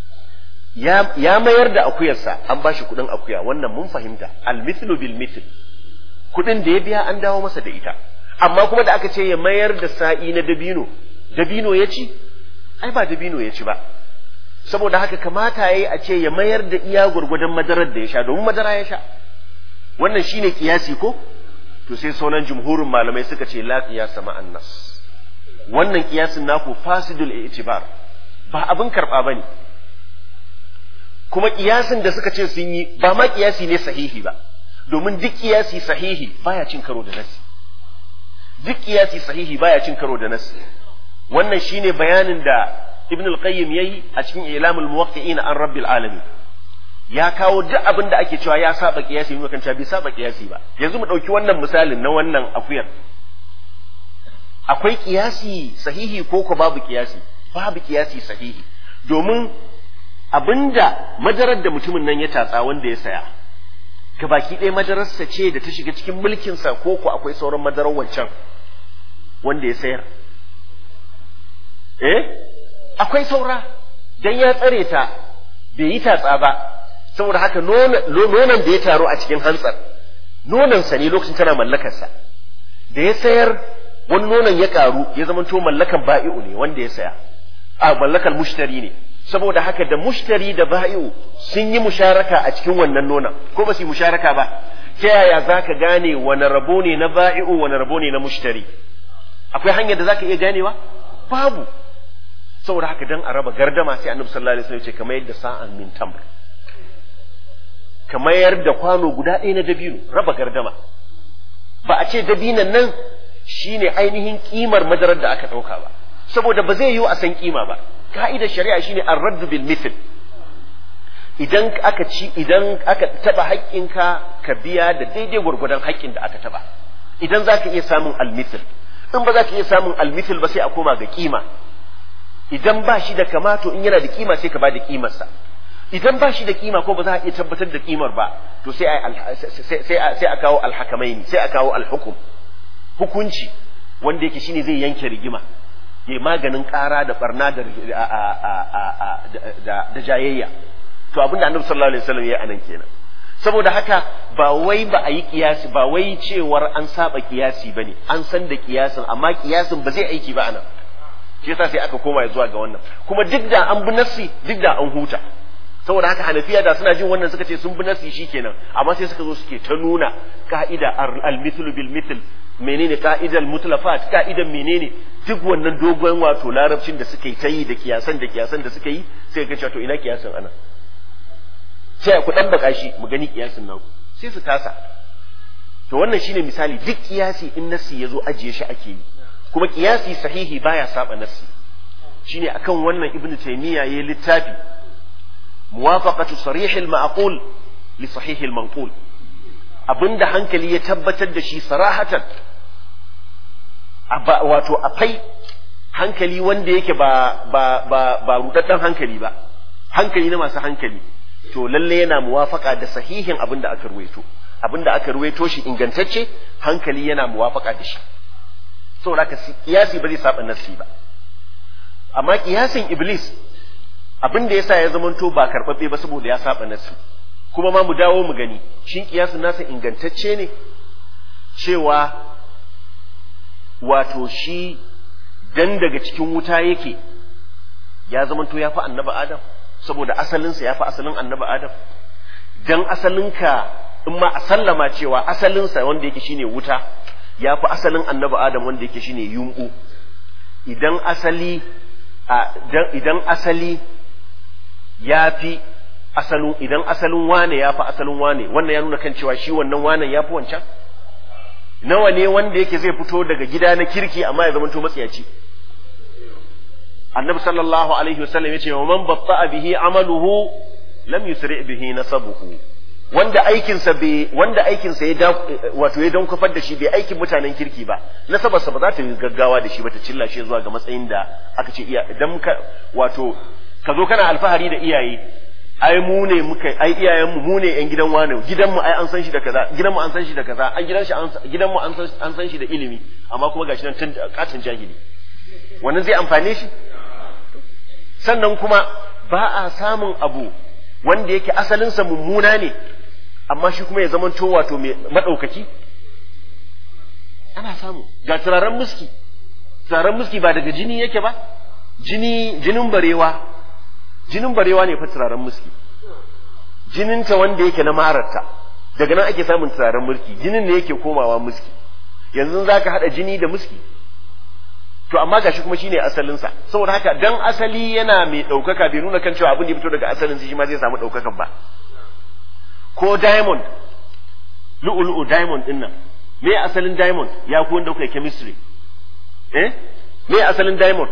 ya, ya mayar da akuyarsa an ba shi kuɗin akuya wannan mun fahimta al-mithlu bil mithl kuɗin da ya biya an dawo masa da ita amma kuma da aka ce ya mayar da sa'i na dabino dabino ya ci ai ba dabino ya ci ba saboda haka kamata yayi a ce ya mayar da iya gurgudan madarar da ya sha domin madara ya sha wannan shine kiyasi ko to sai sauran jumhurin malamai suka ce la qiyasa ma'an nas wannan kiyasin naku fasidul i'tibar ba abin karba bane kuma kiyasin da suka ce sun yi ba ma kiyasi ne sahihi ba domin duk kiyasi sahihi baya cin karo da nasi duk kiyasi sahihi baya cin karo da nasi wannan shine bayanin da ibn al-qayyim yayi a cikin ilamul muwaqqi'in an rabbil alamin ya kawo duk abin da ake cewa ya saba kiyasi mu kan cewa bai saba kiyasi ba yanzu mu dauki wannan misalin na wannan akuyar akwai kiyasi sahihi ko ko babu kiyasi babu kiyasi sahihi domin abinda madarar da mutumin nan ya tatsa wanda ya saya gabaki ɗaya madararsa ce da ta shiga cikin mulkinsa ko ko akwai sauran madarar wancan wanda ya sayar eh akwai saura dan ya tsare ta bai yi tatsa ba saboda haka nonon da ya taro a cikin hantsar nononsa ne lokacin tana mallakarsa da ya sayar wani nonon ya karu ya zama to mallakan ba'i'u ne wanda ya saya a mallakar mushtari ne saboda haka da mushtari da ba'i'u sun yi musharaka a cikin wannan nonon ko ba su yi musharaka ba ta yaya za ka gane wani rabo ne na ba'i'u wani rabo ne na mushtari akwai hanyar da za ka iya ganewa babu. Saboda haka dan a raba gardama sai annabi sallallahu alaihi wasallam ya ce kamar yadda sa'an min tamr, kamar yadda kwano guda ɗaya na dabino, raba gardama. Ba a ce dabinan nan shine ainihin kimar madarar da aka ɗauka ba, saboda ba zai yiwu a san kima ba. Ka'idar shari'a shine ar-radd bil mithl. Idan aka ci idan aka taba haƙƙinka ka biya da daidai gwargwadon haƙƙin da aka taba, idan za ka iya samun al-mithl. In ba za ka iya samun al-mithl ba sai a koma ga kima. Idan ba shi da kama to in yana da kima sai ka ba da kimarsa. Idan ba shi da kima ko ba za a iya tabbatar da kimar ba to sai a sai a kawo al-hakamaini, sai a kawo al-hukum, hukunci wanda yake shine zai yanke rigima, yayi maganin ƙara da barna da da jayayya. To abinda annabi sallallahu alaihi wasallam ya anan kenan. Saboda haka ba wai ba a yi kiyasi, ba wai cewar an saba kiyasi bane, an san da kiyasin amma kiyasin ba zai aiki ba anan. Shi yasa sai aka koma zuwa ga wannan. Kuma duk da an bi nassi, duk da an huta. Saboda haka Hanafiya da suna jin wannan suka ce sun bi nassi shikenan, amma sai suka zo suke ta nuna ka'ida al-mithlu bil mithl, menene ka'idar mutlafat, ka'idan menene, duk wannan dogon wato larabcin da suka yi ta yi da kiyasan da kiyasan da suka yi, sai ga cewa to ina kiyasin anan. Sai ku dan baka shi mu gani kiyasin naku, sai su tasa. To wannan shine misali, duk kiyasi in nassi yazo ajiye shi ake yi, kuma kiyasi sahihi baya saba nassi. Shine akan wannan Ibn Taymiyyah yayi littafi muwafaqatu sarih al-ma'qul li sahih al-manqul, abinda hankali ya tabbatar da shi sarahatan, wato akai hankali wanda yake ba ba ba ba rudaddan hankali ba, hankali na masu hankali, to lalle yana muwafaka da sahihin abinda aka ruwaito, abinda aka ruwaito shi ingantacce, hankali yana muwafaka da shi. Saboda haka kiyasi ba zai saba nassi ba. Amma kiyasin iblis abinda yasa ya zamanto ba karbabbe ba saboda ya saba nassi. Kuma ma mu dawo mu gani, shin kiyasin nasa ingantacce ne, cewa wato shi dan daga cikin wuta yake ya zamanto ya fi annabi Adam, saboda asalinsa ya fi asalin annabi Adam. Dan asalinka in ma a sallama cewa asalinsa wanda yake shine wuta ya fi asalin annabi Adam wanda yake shine yumbu. Idan asali idan asali ya fi asalin, idan asalin wane ya fi asalin wane, wannan ya nuna kan cewa shi wannan wanan ya fi wancan. Nawa ne wanda yake zai fito daga gida na kirki amma ya zamanto matsiyaci. Annabi sallallahu alaihi wasallam yace wa man batta'a bihi amaluhu lam yusri bihi nasabuhu, wanda aikinsa bai wanda aikinsa ya wato ya dan kufar da shi bai aikin mutanen kirki ba, nasabarsa ba za ta yi gaggawa da shi ba ta cilla shi zuwa ga matsayin da aka ce iya idan ka wato ka zo kana alfahari da iyaye, ai mu ne muka ai iyayenmu mu ne yan gidan wane, gidanmu ai an san shi da kaza, gidanmu an san shi da kaza, an gidan shi gidanmu an san an san shi da ilimi, amma kuma gashi nan tun katin jahili, wannan zai amfane shi? Sannan kuma ba a samun abu wanda yake asalinsa mummuna ne amma shi kuma ya zamanto wato mai madaukaki. Ana samu ga turaren muski, turaren muski ba daga jini yake ba, jini jinin barewa, jinin barewa ne fa turaren muski, jininta wanda yake na mararta, daga nan ake samun turaren muski, jinin ne yake komawa muski. Yanzu zaka hada jini da muski, to amma gashi kuma shine asalinsa. Saboda haka dan asali yana mai daukaka bai nuna kan cewa abin da ya fito daga asalin shi ma zai samu daukakan ba. Ko diamond, lu'ulu'u diamond din nan, me asalin diamond? Ya ku wanda kuka chemistry, eh me asalin diamond?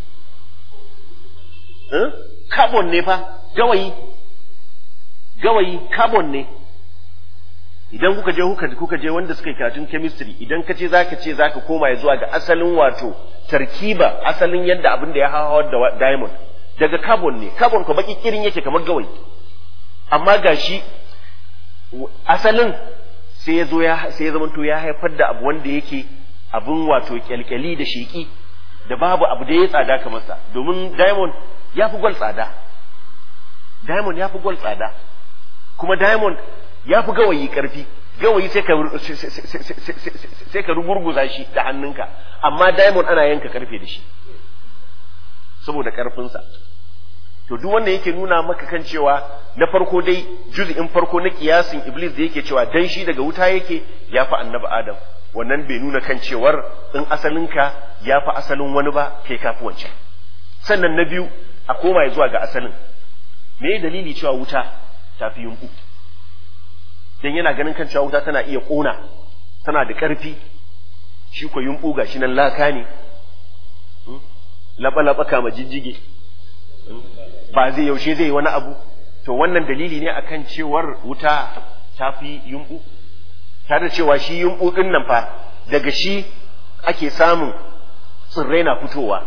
eh carbon ne fa, gawayi gawayi carbon ne. Idan kuka je kuka kuka je wanda suka yi karatun chemistry, idan ka ce zaka ce zaka koma zuwa ga asalin wato tarkiba, asalin yadda abin da ya hawa da diamond daga carbon ne. Carbon ko baki kirin yake kamar gawayi, amma gashi asalin sai ya zo ya sai ya zamanto ya haifar da abu wanda yake abun wato kyalkyali da sheki da babu abu da ya tsada kamar sa, domin diamond ya fi gold tsada, diamond ya fi gold tsada, kuma diamond ya fi gawayi karfi. Gawayi sai ka sai ka rugurguza shi da hannunka, amma diamond ana yanka karfe da shi saboda karfinsa. To duk wanda yake nuna maka kan cewa na farko dai juz'in farko na kiyasin iblis da yake cewa dan shi daga wuta yake ya fi annabi Adam, wannan bai nuna kan cewar in asalinka ya fi asalin wani ba kai kafi wancan. Sannan na biyu a koma zuwa ga asalin, me dalili cewa wuta ta fi yumɓu? Dan yana ganin kan cewa wuta tana iya ƙona, tana da ƙarfi, shi ko yumɓu ga shi nan laka ne, laɓa-laɓa kama jijjige, ba zai yaushe zai yi wani abu. To wannan dalili ne akan cewar wuta ta fi yumɓu, tare da cewa shi yumɓu ɗin nan fa daga shi ake samun tsirrai na fitowa,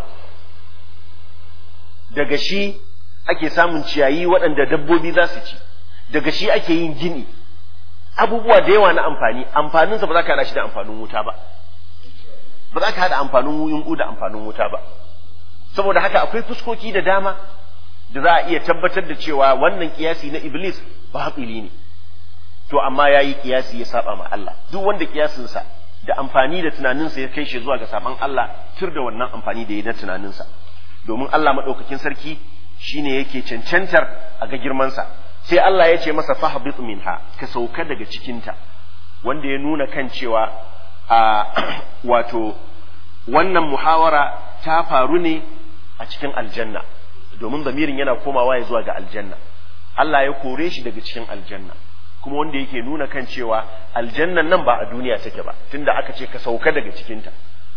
daga shi ake samun ciyayi waɗanda dabbobi za su ci, daga shi ake yin gini, abubuwa da yawa na amfani. Amfaninsa ba za ka haɗa shi da amfanin wuta ba, ba za ka haɗa amfanin yumɓu da amfanin wuta ba. Saboda haka akwai fuskoki da dama da za a iya tabbatar da cewa wannan kiyasi na Iblis baƙili ne. To amma ya yi kiyasi ya saba ma Allah. Duk wanda kiyasinsa da amfani da tunaninsa ya kai shi zuwa ga saban Allah, tur da wannan amfani da ya na tunaninsa. Domin Allah maɗaukakin sarki shine yake cancantar a ga girmansa. Sai Allah ya ce masa fahbit minha, ka sauka daga cikinta, wanda ya nuna kan cewa a wato wannan muhawara ta faru ne a cikin aljanna, domin zamirin yana komawa ya zuwa ga aljanna. Allah ya kore shi daga cikin aljanna, kuma wanda yake nuna kan cewa aljannan nan ba a duniya take ba, tunda aka ce ka sauka daga cikinta,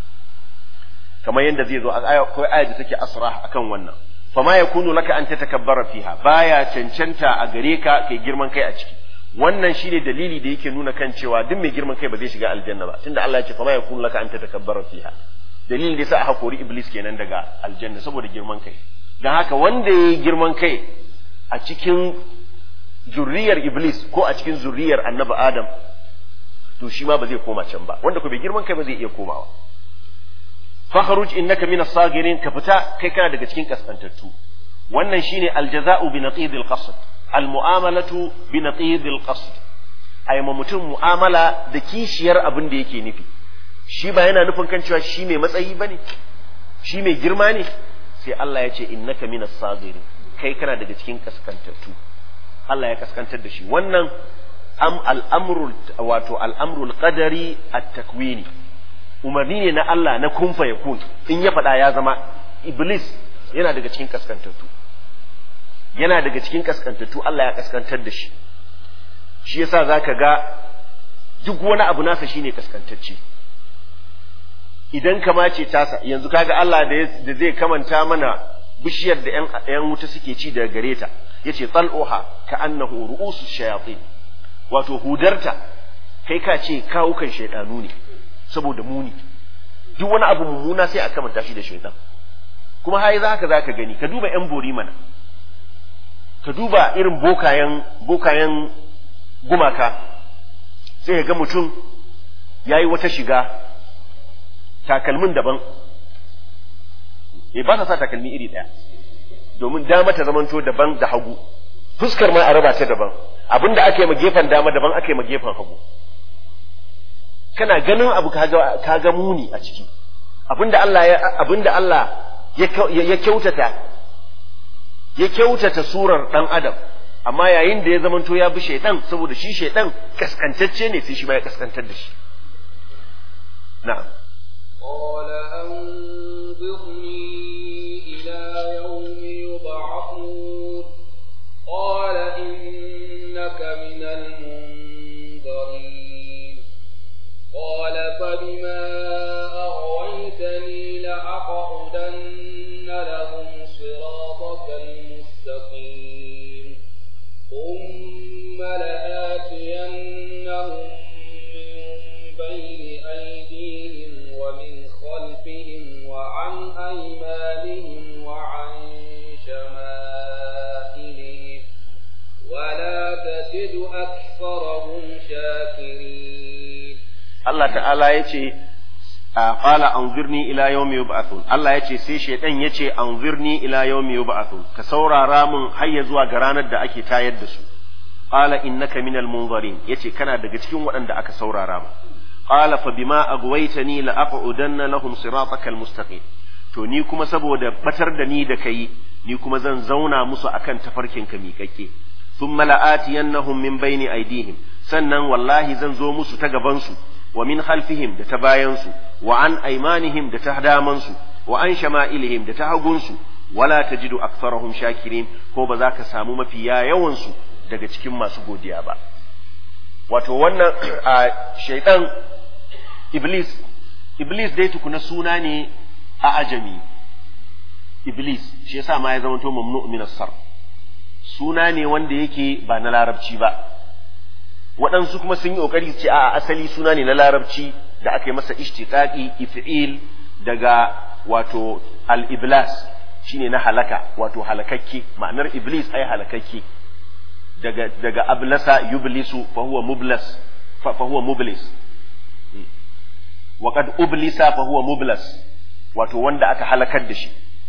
kamar yadda zai zo akwai ayat da take asrah akan wannan. Fama yakunu laka an tatakabbara fiha, baya cancanta a gare ka kai girman kai a ciki. Wannan shine dalili da yake nuna kan cewa duk mai girman kai ba zai shiga aljanna ba, tunda Allah ya ce fama yakunu laka an tatakabbara fiha. Dalilin da yasa aka kori Iblis kenan daga aljanna, saboda girman kai. Dan haka wanda yayi girman kai a cikin zurriyar Iblis ko a cikin zurriyar Annabi Adam, to shi ma ba zai koma can ba. Wanda ko bai girman kai ba zai iya komawa. Fakhruj innaka minas sagirin, ka fita kai kana daga cikin kaskantattu. Wannan shine aljaza'u bi naqidil qasd, almu'amalatu bi naqidil qasd. Ai ma mutum mu'amala da kishiyar abin da yake nufi. Shi ba yana nufin kan cewa shi mai matsayi bane, shi mai girma ne. Sai Allah ya ce innaka minas sagirin, kai kana daga cikin kaskantattu. Allah ya kaskantar da shi. Wannan am al'amrul wato al'amrul qadari at-takwini, umarni ne na Allah na kun fa yakun. In ya faɗa ya zama. Iblis yana daga cikin kaskantattu, yana daga cikin kaskantattu. Allah ya kaskantar da shi. Shi yasa zaka ga duk wani abu nasa shine kaskantacce. Idan kama ce tasa, yanzu kaga Allah da zai kamanta mana bishiyar da ‘yan wuta suke ci daga gare ta, ya ce tsal'oha ka annahu ru'usu shayatin, wato hudarta kai ka ce kawukan shaidanu ne saboda muni. Duk wani abu mummuna sai a kamanta shi da shaidan. Kuma hai za ka za ka gani, ka duba ‘yan bori mana, ka duba irin bokayen bokayen gumaka, sai ga mutum ya yi wata shiga, takalmin daban, e ba sa sa takalmi iri ɗaya, domin dama ta zamanto daban da hagu, fuskar ma a raba ta daban, abinda ake ma gefen dama daban ake ma gefen hagu. Kana ganin abu ka ga muni a ciki, abinda Allah ya abinda Allah ya kyautata ya kyautata surar dan adam, amma yayin da ya zamanto ya bi shaidan, saboda shi shaidan kaskantacce ne, sai shi ma ya kaskantar da shi. Na'am. قال أنظرني إلى يوم يبعثون قال إنك من المنذرين قال فبما أغويتني لأقعدن لهم صراطك المستقيم ثم لآتينهم من بين أيديهم ومن خلفهم وعن أيمانهم وعن شمائلهم ولا تجد أكثرهم شاكرين. الله تعالى يتي قال أنظرني إلى يوم يبعثون. الله يتي سي شيطان يتي أنظرني إلى يوم يبعثون، كسورا رامن هيا زوا غرانر da ake tayar da su. Qala innaka minal munzirin, yace kana daga cikin waɗanda aka saurara mu. Qala fa bima aghwaytani la aqudanna lahum siratakal mustaqim, to ni kuma saboda batar da ni da kai, ni kuma zan zauna musu akan tafarkin ka miƙaƙe. Thumma la'atiyannahum min bayni aydihim, sannan wallahi zan zo musu ta gaban su, wa min khalfihim da ta bayansu wa an aymanihim da ta damansu wa an shama'ilihim da ta hagunsu wala tajidu aktharahum shakirin ko ba za ka samu mafi yawansu daga cikin masu godiya ba. Wato wannan shaitan iblis iblis dai tukuna suna ne a ajami. Iblis shi yasa ma ya zama to mamnu min as-sarf, suna ne wanda yake ba na larabci ba. Waɗansu kuma sun yi ƙoƙari ce a asali suna ne na larabci da aka yi masa ishtiqaqi if'il daga wato al-iblas shine na halaka, wato halakakke. Ma'anar iblis ai halakakke, daga daga ablasa yublisu fa huwa mublas fa huwa mublis wa qad ublisa fa huwa mublas, wato wanda aka halakar da shi.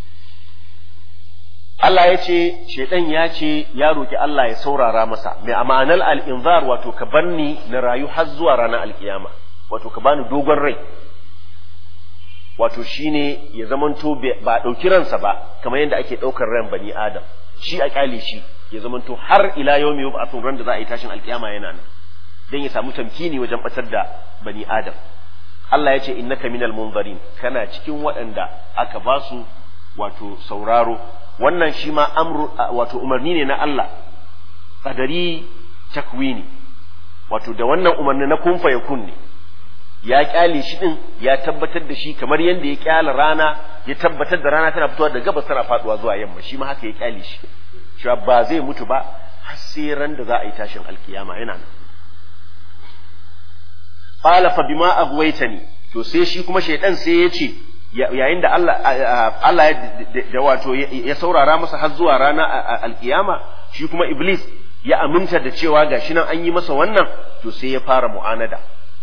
Allah ya ce shaidan ya ce ya roki Allah ya saurara masa, mai ma'anar al-inzar wato ka barni na rayu har zuwa ranar alkiyama, wato ka bani dogon rai, wato shine ya zamanto ba dauki ransa ba kamar yadda ake daukar ran bani adam, shi a kyale shi ya zamanto har ila yawmi yub'athun, ran da za a yi tashin alkiyama yana nan, dan ya samu tamkini wajen batar da bani adam. Allah ya ce innaka minal munzarin, kana cikin waɗanda aka ba su wato sauraro. Wannan shi ma amru wato umarni ne na Allah, qadari takwini, wato da wannan umarni na kun fa yakun ne, ya kyale shi din ya tabbatar da shi kamar yadda ya kyala rana, ya tabbatar da rana tana fitowa daga gabas tana faduwa zuwa yamma, shi ma haka ya kyale shi cewa ba zai mutu ba har sai ran da za a yi tashin alkiyama yana nan. Qala fa bima aghwaytani, to sai shi kuma shaydan sai ya ce yayin da Allah Allah da wato ya saurara masa har zuwa rana alkiyama, shi kuma iblis ya aminta da cewa gashi nan an yi masa wannan, to sai ya fara mu'anada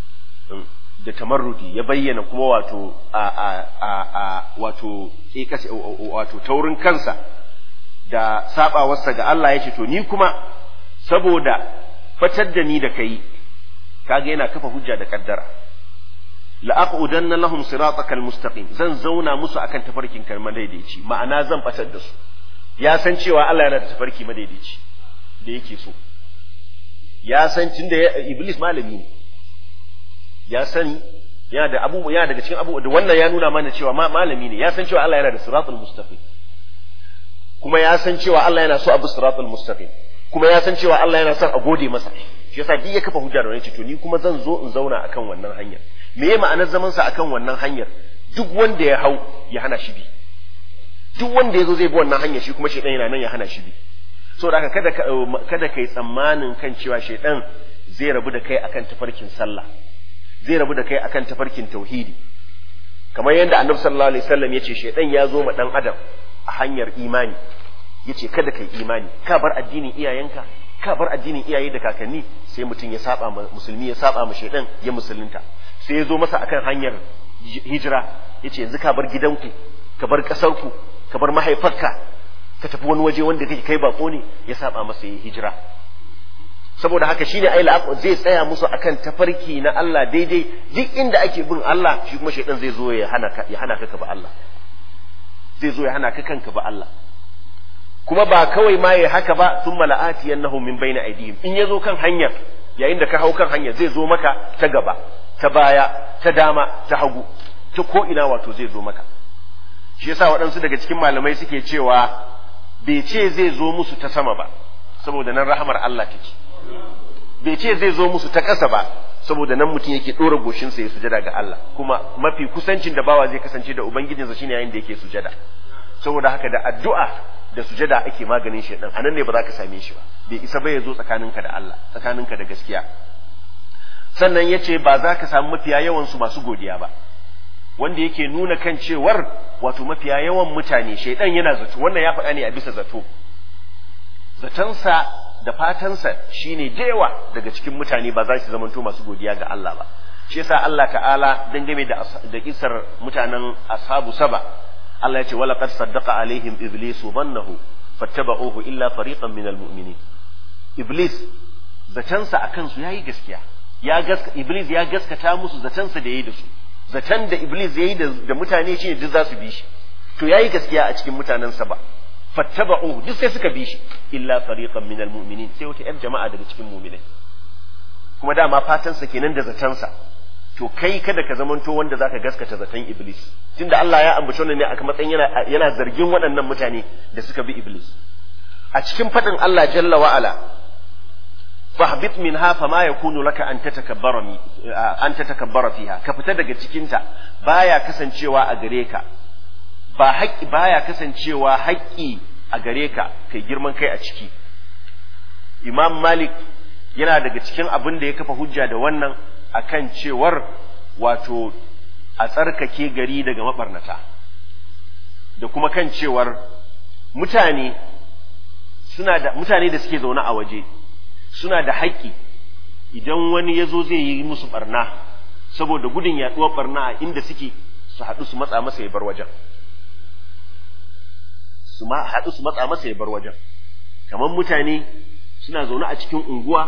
da tamarrudi, ya bayyana kuma wato a a a wato wato taurin kansa da sabawarsa ga Allah. Ya ce to ni kuma saboda fatar da ni da kai, kaga yana kafa hujja da kaddara, la'aqudanna lahum siratakal mustaqim, zan zauna musu akan tafarkin kan madaidaici, ma'ana zan fatar da su. Ya san cewa Allah yana da tafarki madaidaici da yake so, ya san tunda iblis malami ne, ya sani yana da abu yana daga cikin abu da wannan ya nuna mana cewa malami ne, ya san cewa Allah yana da siratul mustaqim, kuma ya san cewa Allah yana so abu siratul mustaqim, kuma ya san cewa Allah yana son a gode masa. Shi yasa duk ya kafa hujja da wani ce to ni kuma zan zo in zauna akan wannan hanyar. Me ya ma'anar zaman sa akan wannan hanyar? Duk wanda ya hau ya hana shi bi, duk wanda ya zo zai bi wannan hanyar shi kuma shaidan yana nan ya hana shi bi. Saboda haka kada kada kai tsammanin kan cewa shaidan zai rabu da kai akan tafarkin sallah, zai rabu da kai akan tafarkin tauhidi, kamar yadda Annabi sallallahu alaihi wasallam yace shaidan ya zo ma dan adam a hanyar imani, yace kada kai imani, ka bar addinin iyayenka, ka bar addinin iyaye da kakanni, sai mutum ya saba musulmi ya saba ma shaidan ya musulunta. Sai ya zo masa akan hanyar hijira, yace yanzu ka bar gidanku, ka bar kasarku, ka bar mahaifarka, ka tafi wani waje wanda kake kai bako ne, ya saba masa yayi hijira. Saboda haka shine ai zai tsaya musu akan tafarki na Allah daidai, duk inda ake bin Allah shi kuma shaidan zai zo ya hana ka ya hana ka ka ba Allah, zai zo ya hana ka kanka ba Allah. Kuma ba kawai ma yayi haka ba, thumma la'atiyannahum min bayni aydihim, in yazo kan hanyar, yayin da ka hau kan hanyar zai zo maka ta gaba, ta baya, ta dama, ta hagu, ta ko ina wato zai zo maka. Shi yasa waɗansu daga cikin malamai suke cewa bai ce zai zo musu ta sama ba saboda nan rahamar Allah take, bai ce zai zo musu ta ƙasa ba saboda nan mutum yake ɗora goshinsa ya sujada ga Allah, kuma mafi kusancin da bawa zai kasance da ubangijinsa shine yayin da yake sujada. Saboda haka da addu'a da sujada ake maganin shaitan, anan ne ba za ka same shi ba, bai isa ba ya zo tsakaninka da Allah, tsakaninka da gaskiya. Sannan ya ce ba za ka samu mafiya yawan su masu godiya ba, wanda yake nuna kan cewar wato mafiya yawan mutane shaitan yana zato, wannan ya faɗa ne a bisa zato, zatansa da fatansa shine dewa daga cikin mutane ba za su zamanto masu godiya ga Allah ba. Shi yasa Allah ta'ala dangane da da kisar mutanen ashabu saba, Allah ya ce wala qad saddaqa alaihim iblisu dhannahu fattaba'uhu illa fariqan minal mu'minin. Iblis zatansa akan su yayi gaskiya, ya gaska Iblis ya gaskata musu zatansa da yayi da su, zatan da Iblis yayi da, da mutane shine duk za su bi shi, to yayi gaskiya a cikin mutanen sa ba, fattaba'uhu duk sai suka bi shi illa fariqan minal mu'minin, sai wata yar jama'a daga cikin mu'minai. Kuma dama fatan sa kenan da zatansa, to kai kada ka zamanto wanda zaka gaskata zaton iblis tunda Allah ya ambaci wannan ne a matsayin yana yana zargin waɗannan mutane da suka bi iblis a cikin fadin Allah jalla wa ala fahbit minha fama yakunu laka an tatakabbara an tatakabbara fiha ka fita daga cikin ta baya kasancewa a gare ka ba haƙi baya kasancewa haƙi a gare ka kai girman kai a ciki Imam Malik yana daga cikin abin da ya kafa hujja da wannan akan cewar wato a tsarkake gari daga mabarnata da kuma kan cewar mutane suna da mutane da suke zaune a waje suna da haƙƙi idan wani ya zo zai yi musu barna saboda gudun yaɗuwar barna a inda suke su haɗu su matsa masa ya bar wajen su ma haɗu su matsa masa ya bar wajen kamar mutane suna zaune a cikin unguwa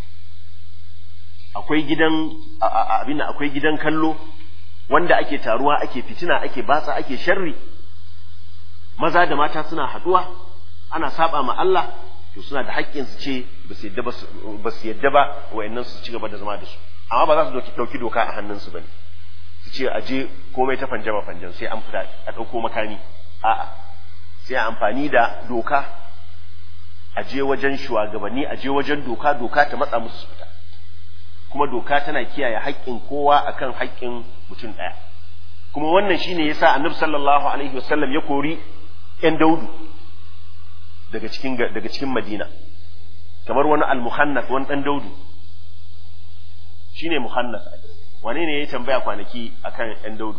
akwai gidan abin akwai gidan kallo wanda ake taruwa ake fitina ake batsa ake sharri maza da mata suna haɗuwa ana saba ma Allah to suna da haƙƙin su ce ba su yadda ba su yadda ba wayannan su ci gaba da zama da su amma ba za su dauki doka a hannunsu bane su ce a je komai ta fanjama fanjan sai an fita a dauko makami a'a sai amfani da doka a je wajen shugabanni a je wajen doka doka ta matsa musu su fita kuma doka tana kiyaye haƙƙin kowa akan haƙƙin mutum ɗaya kuma wannan shine yasa annabi sallallahu alaihi wasallam ya kori ƴan daudu daga cikin daga cikin Madina kamar wani al-muhannath wani dan daudu shine muhannath wane ne yayi tambaya kwanaki akan ƴan daudu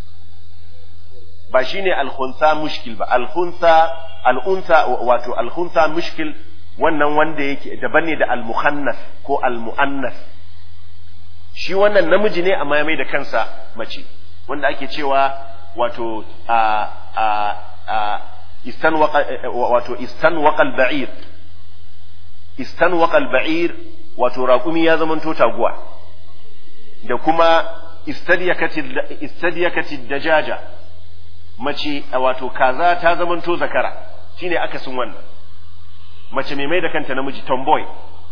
ba shine al-khuntha mushkil ba al-khuntha al-untha wato al-khuntha mushkil wannan wanda yake daban ne da al-muhannath ko al-muannath shi wannan namiji ne amma ya mai da kansa mace wanda ake cewa wato a a a istanwaqa wato istanwaqa al-ba'ir istanwaqa al-ba'ir wato raqumi ya zamanto taguwa da kuma istadiyakati istadiyakati dajaja mace wato kaza ta zamanto zakara shine akasin wannan mace mai mai da kanta namiji tomboy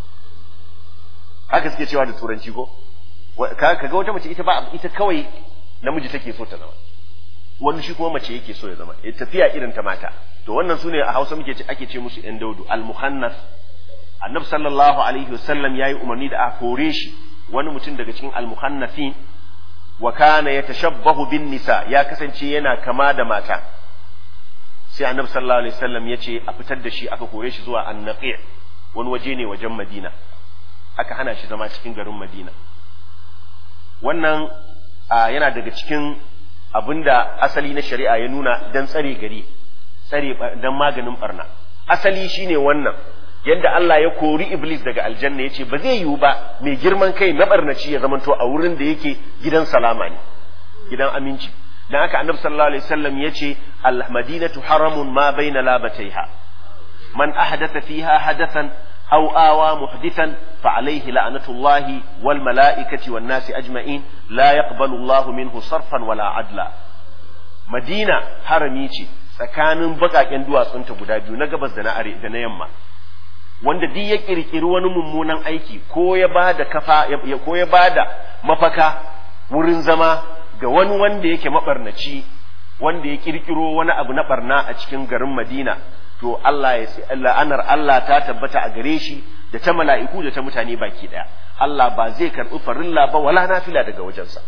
haka suke cewa da turanci ko kaga wata mace ita ba ita kawai namiji take so ta zama wani shi kuma mace yake so ya zama ya tafiya irin ta mata to wannan sune a Hausa muke ce ake ce musu yan daudu al-muhannas annabi sallallahu alaihi wasallam yayi umarni da a kore shi wani mutum daga cikin al-muhannasin wa kana yatashabbahu bin nisa ya kasance yana kama da mata sai annabi sallallahu alaihi wasallam yace a fitar da shi aka kore shi zuwa an-naqi' wani waje ne wajen Madina aka hana shi zama cikin garin Madina wannan yana daga cikin abinda asali na shari'a ya nuna dan tsare gari tsare dan maganin barna asali shine wannan yanda Allah ya kori iblis daga aljanna yace ba zai yiwu ba mai girman kai na barnaci ya zamanto a wurin da yake gidan salama ne gidan aminci dan haka annabi sallallahu alaihi wasallam yace al-madinatu haramun ma baina labataiha man ahdatha fiha hadathan aw awa muhdithan fa alayhi la'natullahi wal malaikati wan nasi ajma'in la yaqbalu Allahu minhu sarfan wala adla Madina harami ce tsakanin bakaken duwatsunta guda biyu na gabas da na are da na yamma wanda duk ya kirkiri wani mummunan aiki ko ya bada kafa ko ya bada mafaka wurin zama ga wani wanda yake mabarnaci wanda ya kirkiro wani abu na barna a cikin garin Madina to Allah ya sai la'anar Allah ta tabbata a gare shi da ta mala'iku da ta mutane baki daya Allah ba zai karbi farilla ba wala nafila daga wajensa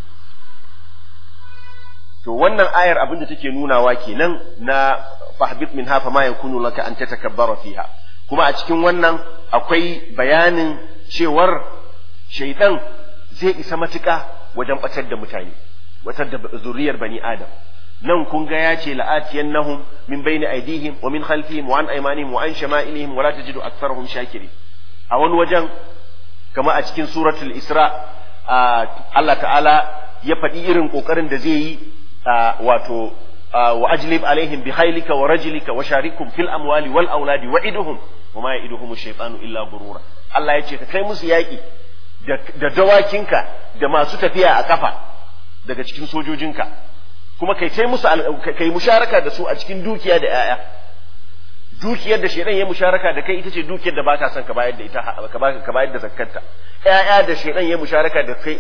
to wannan ayar abin da take nunawa kenan na fahbit minha fa ma yakunu laka an tatakabbara fiha kuma a cikin wannan akwai bayanin cewar shaitan zai isa matuƙa wajen batar da mutane batar da zuriyar bani adam nan kun ga ya ce la'atiyannahum min bayni aydihim wa min khalfihim wa an aymanihim wa an shama'ilihim wa la tajidu aktharahum shakirin a wani wajen kama a cikin suratul isra Allah ta'ala ya faɗi irin kokarin da zai yi wato wa ajlib alaihim bi khaylika wa rajlika wa sharikum fil amwali wal auladi wa iduhum wa ma ya'iduhum ash-shaytanu illa gurura Allah ya ce ka kai musu yaki da dawakinka da masu tafiya a kafa daga cikin sojojinka kuma kai kai musu kai musharaka da su a cikin dukiya da yaya dukiyar da shedan ya musharaka da kai ita ce dukiyar da ba ka son ka bayar da ita ka bayar da zakkarta ƴaƴa da shedan ya musharaka da kai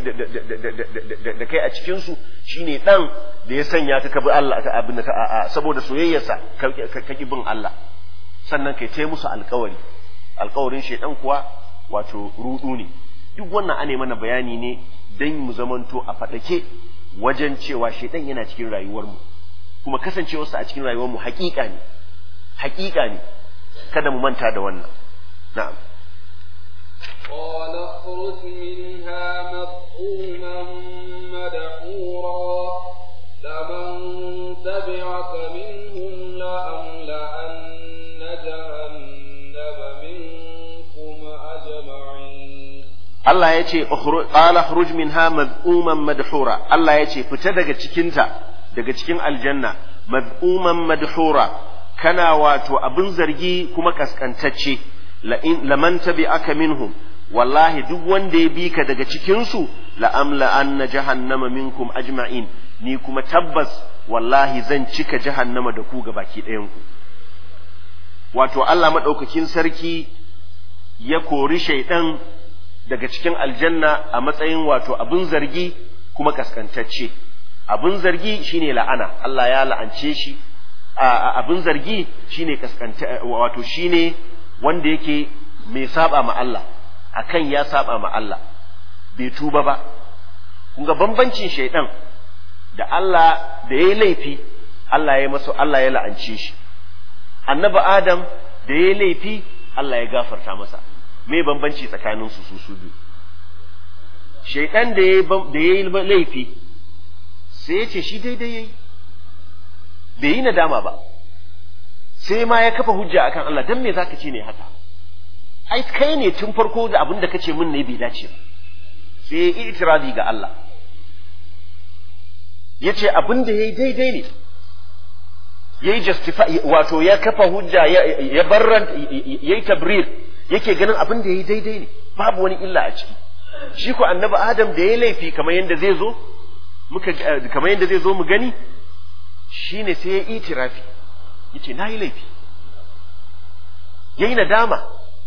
da kai a cikin su shine dan da ya sanya ka bi Allah ka abin da saboda soyayyarsa ka ki bin Allah sannan kai tai musu alƙawari alƙawarin shedan kuwa wato rudu ne duk wannan ane mana bayani ne dan mu zamanto a fadake wajen cewa shedan yana cikin rayuwar mu kuma kasancewarsa a cikin rayuwar mu haƙiƙa ne haƙiƙa ne kada mu manta da wannan na'am قال اخرج منها مذءوما مدحورا لمن تبعك منهم لأملأن جهنم منكم أجمعين Allah ya ce qala khruj minha mad'uman madhura Allah ya ce fita daga cikinta daga cikin aljanna mad'uman madhura kana wato abin zargi kuma kaskantacce laman tabi'aka minhum wallahi duk wanda ya bi ka daga cikin su la amla anna jahannama minkum ajma'in ni kuma tabbas wallahi zan cika jahannama da ku gabaki ɗayan ku wato Allah madaukakin sarki ya kori shaydan daga cikin aljanna a matsayin wato abin zargi kuma kaskantacce abin zargi shine la'ana Allah ya la'ance shi abin zargi shine kaskanta wato shine wanda yake mai saba ma Allah akan ya saba ma Allah bai tuba ba kun ga bambancin shaydan da Allah da yayi laifi Allah ya masa Allah ya la'ance shi annabi Adam da yayi laifi Allah ya gafarta masa me bambanci tsakanin su su su biyu shaydan da yayi da yayi laifi sai ya ce shi daidai yayi bai yi nadama ba sai ma ya kafa hujja akan Allah dan me zaka ce ne haka ai kai ne tun farko da abin da kace min ne bai dace ba sai ya yi itirazi ga Allah yace abin da yayi daidai ne yayi justify wato ya kafa hujja ya barran yayi tabrir yake ganin abin da yayi daidai ne babu wani illa a ciki shi ko annabi Adam da yayi laifi kamar yanda zai zo muka kamar yanda zai zo mu gani shine sai ya itirafi yace nayi laifi yayi nadama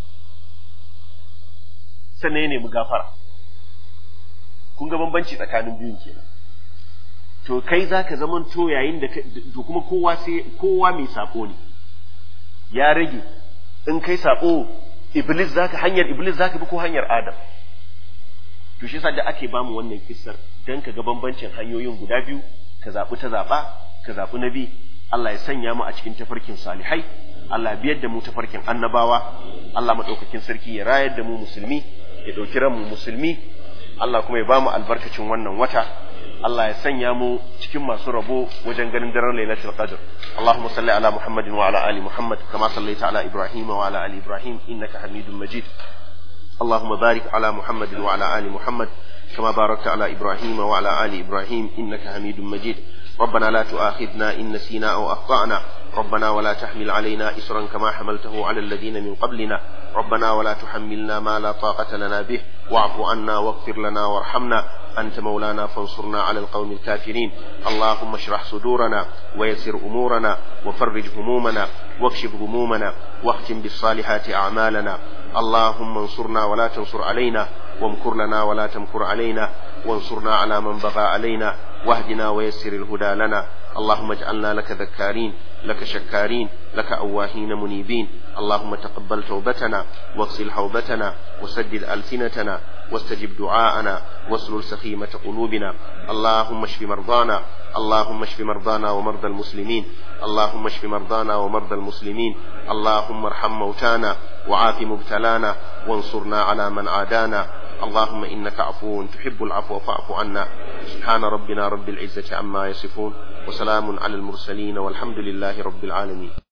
sannan ya nemi gafara kun ga bambanci tsakanin biyun kenan to kai zaka zaman to yayin da to kuma kowa sai kowa mai sako ne ya rage in kai sako iblis zaka hanyar iblis zaka bi ko hanyar adam to shi yasa da ake bamu wannan kissar dan ka ga bambancin hanyoyin guda biyu ka zabi ta zaba ka zabi nabi Allah ya sanya mu a cikin tafarkin salihai Allah biyar da mu tafarkin annabawa Allah madaukakin sarki ya rayar da mu musulmi ya dauki ran mu musulmi Allah kuma ya bamu albarkacin wannan wata Allah ya sanya mu cikin masu rabo wajen ganin daren Lailatul Qadr Allahumma salli ala Muhammadin wa ala ali Muhammad kama sallaita ala Ibrahim wa ala ali Ibrahim innaka Hamidum Majid Allahumma barik ala Muhammadin wa ala ali Muhammad kama barakta ala Ibrahim wa ala ali Ibrahim innaka Hamidum Majid ربنا لا تؤاخذنا إن نسينا أو أخطأنا ربنا ولا تحمل علينا إسرا كما حملته على الذين من قبلنا ربنا ولا تحملنا ما لا طاقة لنا به واعف عنا واغفر لنا وارحمنا أنت مولانا فانصرنا على القوم الكافرين اللهم اشرح صدورنا ويسر أمورنا وفرج همومنا واكشف همومنا واختم بالصالحات أعمالنا اللهم انصرنا ولا تنصر علينا وامكر لنا ولا تمكر علينا وانصرنا على من بغى علينا واهدنا ويسر الهدى لنا اللهم اجعلنا لك ذكارين لك شكارين لك أواهين منيبين اللهم تقبل توبتنا واغسل حوبتنا وسدد ألسنتنا واستجب دعاءنا واسلل سخيمة قلوبنا اللهم اشف مرضانا اللهم اشف مرضانا ومرضى المسلمين اللهم اشف مرضانا ومرضى المسلمين اللهم ارحم موتانا وعاف مبتلانا وانصرنا على من عادانا اللهم إنك عفو تحب العفو فاعف عنا سبحان ربنا رب العزة عما يصفون وسلام على المرسلين والحمد لله رب العالمين